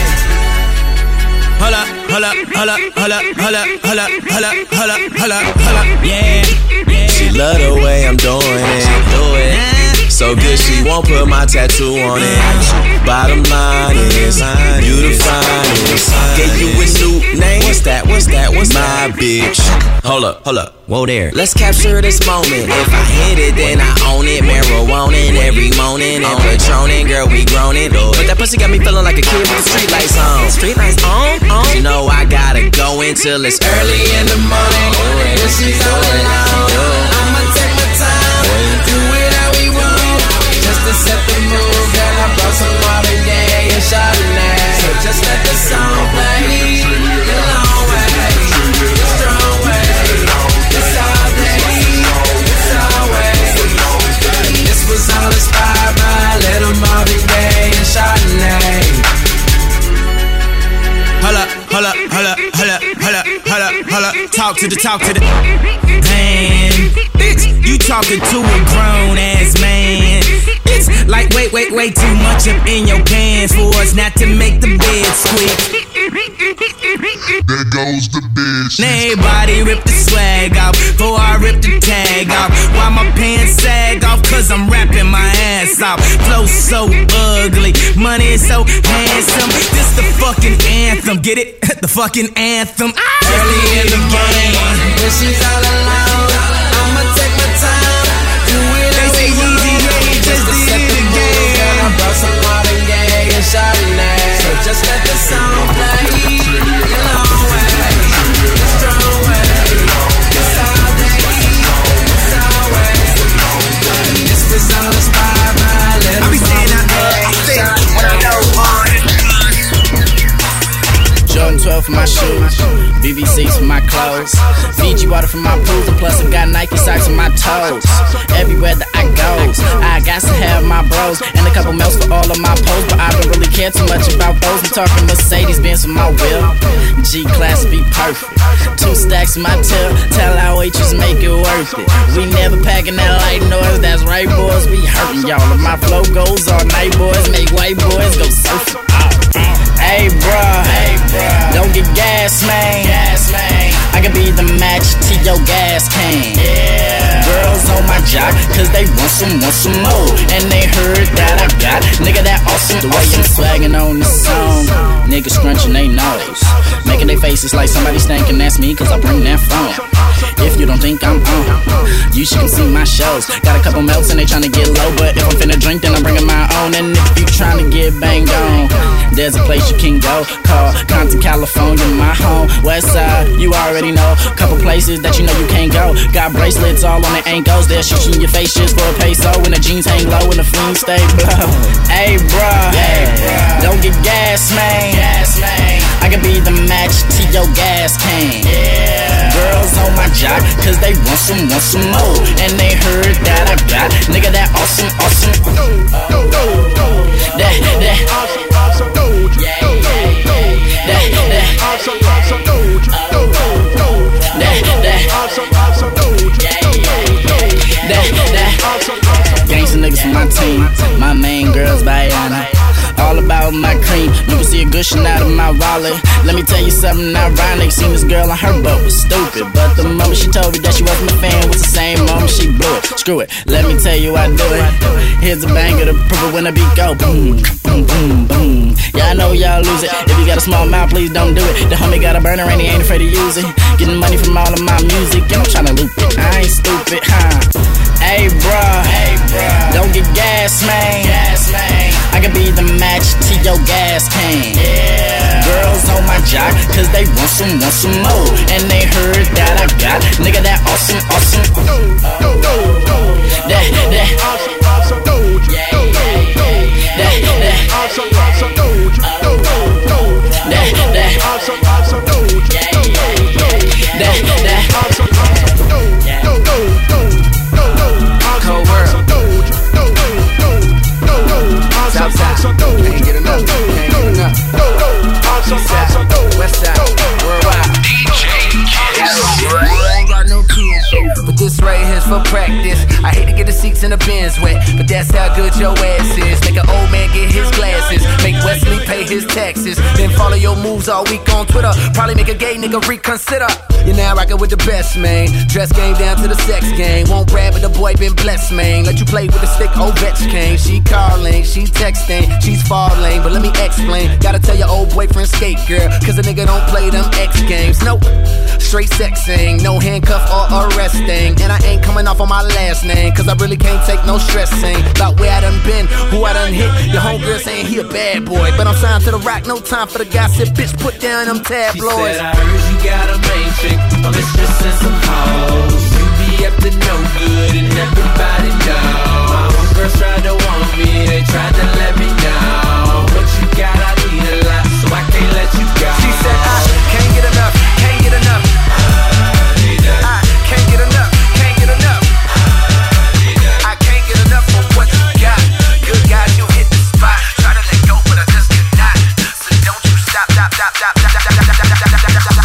Hold up, hold up, hold up, hold up, hold up, hold up, hold up, hold up, hold up, hold up, yeah, yeah. She love the way I'm doing it, do it. So good she won't put my tattoo on it. Bottom line is, you the finest. Gave you a new name. What's that? What's that? What's my bitch? Hold up, hold up. Whoa there. Let's capture this moment. If I hit it, then I own it. Marijuana every morning and Patronin', girl, we grown it. But that pussy got me feeling like a kid with the street lights on. Street lights on, on. You know I gotta go until it's early in the morning. When she's all alone, I'ma take my time. Do it how we want. Just to set the mood, girl, I brought some Martinique and Chardonnay. So just let the song play. The long way, the strong way. It's all day, it's all way. This was all inspired by a little Martinique and Chardonnay. Hold up, hold up, hold up, hold up, hold up, hold up, hold up. Talk to the, talk to the man. Bitch, you talking to a grown ass man. It's like wait, wait, wait, too much up in your pants for us not to make the bed squeak. There goes the bitch. Now everybody rip the swag off before I rip the tag off. Why my pants sag off? Cause I'm rapping my ass off. Flow so ugly, money is so handsome. This the fucking anthem. Come get it, the fucking anthem. Ah! Early in the morning, when she's all alone, I'ma take my time, do it they say easy, yeah, just to set the mood. And I brought some modern gay and Chardonnay, so just let the song play. You know way, strong way, it's all day, it's all way. This is all inspired by a little. I be saying that, I say when I know on. Jordan twelve for my shoes, B B Cs for my clothes, Fiji water for my pools, and plus I got Nike socks on my toes. Everywhere that I goes, I got to have my bros, and a couple melts for all of my posts, but I don't really care too much about those. We talking Mercedes Benz for my wheel, G-Class be perfect, two stacks in my tail, tell our waitress make it worth it. We never packing that light noise, that's right boys, we hurting y'all. If my flow goes all night boys, make white boys go surfing. Hey bruh, hey bruh, don't get gas, man. Gas, man. I can be the match to your gas can. Yeah. Girls on my jock, cause they want some, want some more. And they heard that I got, nigga, that awesome. The way I'm swagging on this song, niggas scrunching they nose, making they faces like somebody stankin'. That's me, cause I bring that phone. If you don't think I'm on, you should come see my shows. Got a couple melts and they tryna get low, but if I'm finna drink, then I'm bringing my own. And if you tryna get banged on, there's a place you can go called Compton, California, my home. West side, you already know. Couple places that you know you can't go. Got bracelets all on their ankles. They'll shoot you in your face just for a peso. When the jeans hang low and the fiends stay blow. Hey bruh, hey, bruh, don't get gas, man. Gas, man. I can be the match to your gas can. Yeah. Girls on my jock, cause they want some, want some more. And they heard that I got, nigga, that awesome, awesome. That, that, yeah, yeah, yeah. That, that, awesome, awesome, that, that, awesome, awesome, yeah, yeah, that, that. Gangsta niggas from my team, my main girls Bayana. All about my cream, you can see a gushing out of my wallet. Let me tell you something ironic. Seen this girl on her butt was stupid, but the moment she told me that she wasn't a fan was the same moment she blew it. Screw it, let me tell you I do it. Here's a banger to prove it when the beat go boom, boom, boom, boom. Yeah, I know y'all lose it. If you got a small mouth, please don't do it. The homie got a burner and he ain't afraid to use it. Getting money from all of my music, and I'm tryna loop it. I ain't stupid, huh? Hey bruh, hey bruh, don't get gas, man. Gas, man. I can be the match to your gas can. Yeah. Girls on my jock, cause they want some, want some more. And they heard that I got, nigga, that awesome, awesome. That, that, yeah, yeah, yeah. That, that, awesome, awesome. That, that, awesome, awesome. Yeah, yeah, yeah. That, that, awesome, awesome. Yeah. Cold world. Southside, can't get enough, can't get enough. Eastside, Westside, worldwide. D J Kiss. I ain't got no kids, but this right here's for practice. I hate to get the seats in the bins wet, but that's how good your ass is. Make an old man get his glasses, make Wesley pay his taxes, then follow your moves all week on Twitter. Probably make a gay nigga reconsider. You're now rockin' with the best, man. Dress game down to the sex game. Won't grab but the boy been blessed, man. Let you play with the stick, Ovechkin. She calling, she texting, she's falling. But let me explain. Gotta tell your old boyfriend skate, girl, cause a nigga don't play them X games. Nope, straight sexing, no handcuff or arresting. And I ain't coming off on my last name, cause I really can't take no stressing. About where I done been, who I done hit. Your homegirl saying he a bad boy, but I'm signed to the rock, no time for the gossip. Bitch, put down them tabloids. She said, I heard you got a main chick, a mistress and some hoes. You be up to no good and everybody know. My homegirls tried to want me, they tried to let me know. What you got, I need a lot, so I can't let you go. She said, I can't get enough, can't get enough. I can't get enough, can't get enough. I can't get enough of what you got. Good guys, you hit the spot. Try to let go, but I just cannot. So don't you stop, stop, stop, stop, stop, stop, stop, stop, stop, stop, stop.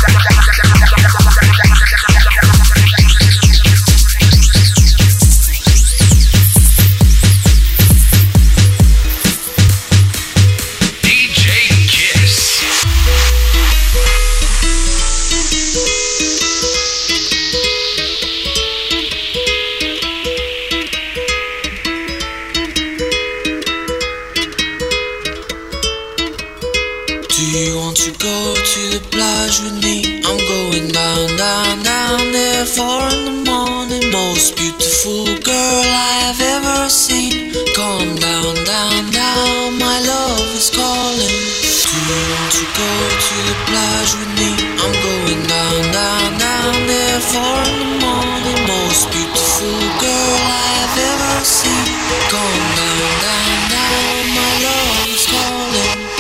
Do you want to go to the plage with me? I'm going down, down, down there. Four in the morning. Most beautiful girl I have ever seen. Calm down, down, down. My love is calling. Do you want to go to the plage with me? I'm going down, down, down there. Four in the morning. Most beautiful girl I have ever seen. Calm down, down, down. My love is calling.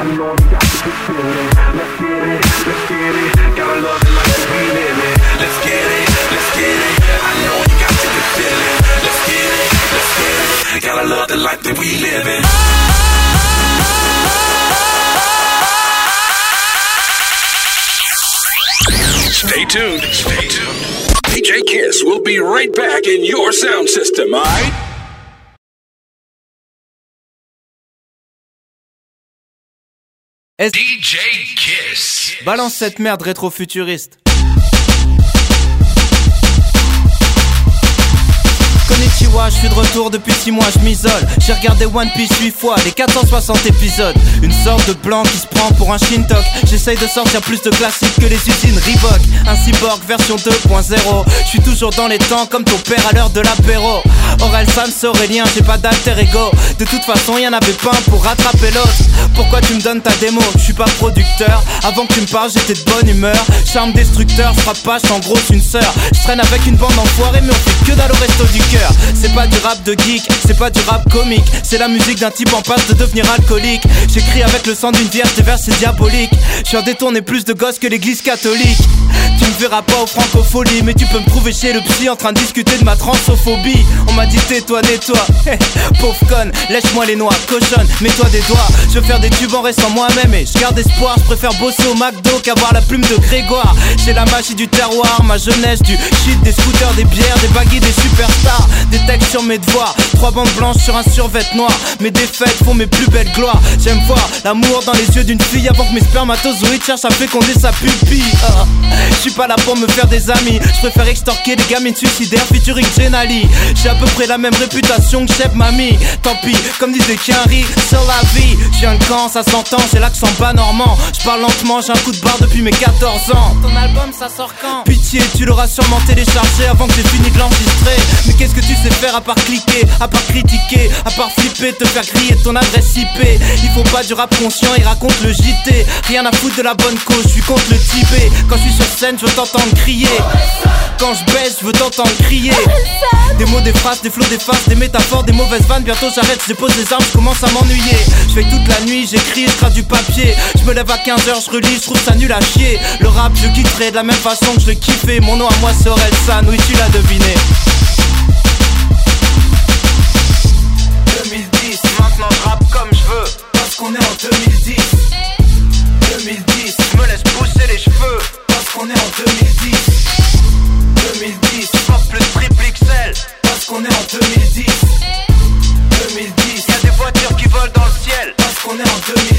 I know you got to be feeling. Let's get it, let's get it. Gotta love it like we live it. Let's get it, let's get it. I know you got to be feeling. Let's get it, let's get it. Gotta love the life that we live in. Stay tuned. Stay tuned. D J Kiss will be right back in your sound system, alright? D J Kiss. Balance cette merde rétro-futuriste. Konnichiwa, je suis de retour depuis six mois, je m'isole. J'ai regardé One Piece huit fois, les quatre cent soixante épisodes. Une sorte de blanc qui se prend pour un Shintok. J'essaye de sortir plus de classiques que les usines Reebok. Un cyborg version deux point zéro. Je suis toujours dans les temps comme ton père à l'heure de l'apéro. Aurel Sam, c'est Aurélien, j'ai pas d'alter ego. De toute façon y'en avait pas un pour rattraper l'autre. Pourquoi tu me donnes ta démo? Je suis pas producteur. Avant que tu me parles j'étais de bonne humeur. Charme destructeur, je frappe pas, j'en grosse une sœur. Je traîne avec une bande d'enfoirés mais on fait que dalle au resto du cœur. C'est pas du rap de geek, c'est pas du rap comique. C'est la musique d'un type en passe de devenir alcoolique. J'écris avec le sang d'une vierge, des versets diaboliques. J'suis en détourné plus de gosses que l'église catholique. Tu me verras pas aux francopholies, mais tu peux me trouver chez le psy en train de discuter de ma transophobie. On m'a dit tais-toi, nettoie. Pauvre conne, lèche-moi les noix, cochonne, mets-toi des doigts. Je veux faire des tubes en restant moi-même et je garde espoir. Je préfère bosser au McDo qu'avoir la plume de Grégoire. J'ai la magie du terroir, ma jeunesse, du shit, des scooters, des bières, des baggy, des superstars. Des textes sur mes devoirs, trois bandes blanches sur un survêt noir. Mes défaites font mes plus belles gloires. J'aime voir l'amour dans les yeux d'une fille avant que mes spermatozoïdes cherchent à féconder sa pupille. Oh. Je suis pas là pour me faire des amis, je préfère extorquer des gamines suicidaires featuring Jenali. J'ai à peu près la même réputation que Chef Mamie. Tant pis, comme disait Kenry, sur la vie. J'ai un camp, ça s'entend, j'ai l'accent bas normand. Je parle lentement, j'ai un coup de barre depuis mes quatorze ans. Ton album ça sort quand? Pitié, tu l'auras sûrement téléchargé avant que j'ai fini de l'enregistrer. Mais qu'est-ce que tu sais faire à part cliquer, à part critiquer, à part flipper, te faire griller ton adresse I P? Ils font pas du rap conscient, ils racontent le J T. Rien à foutre de la bonne cause, je suis contre le Tibet. Quand je suis sur scène, je veux t'entendre crier. Quand je baisse, je veux t'entendre crier. Des mots, des phrases, des flots, des faces, des métaphores, des mauvaises vannes. Bientôt j'arrête, je dépose les armes, je commence à m'ennuyer. Je fais toute la nuit, j'écris, je crache du papier. Je me lève à quinze heures, je relis, je trouve ça nul à chier. Le rap, je quitterai de la même façon que je le kiffais. Mon nom à moi c'est Aurel San, oui tu l'as deviné. deux mille dix, maintenant je rappe comme je veux. Parce qu'on est en deux mille dix. deux mille dix, je me laisse pousser les cheveux. Parce qu'on est en deux mille dix. deux mille dix, pop le triple X L. Parce qu'on est en deux mille dix. deux mille dix, y'a des voitures qui volent dans le ciel. Parce qu'on est en deux mille dix.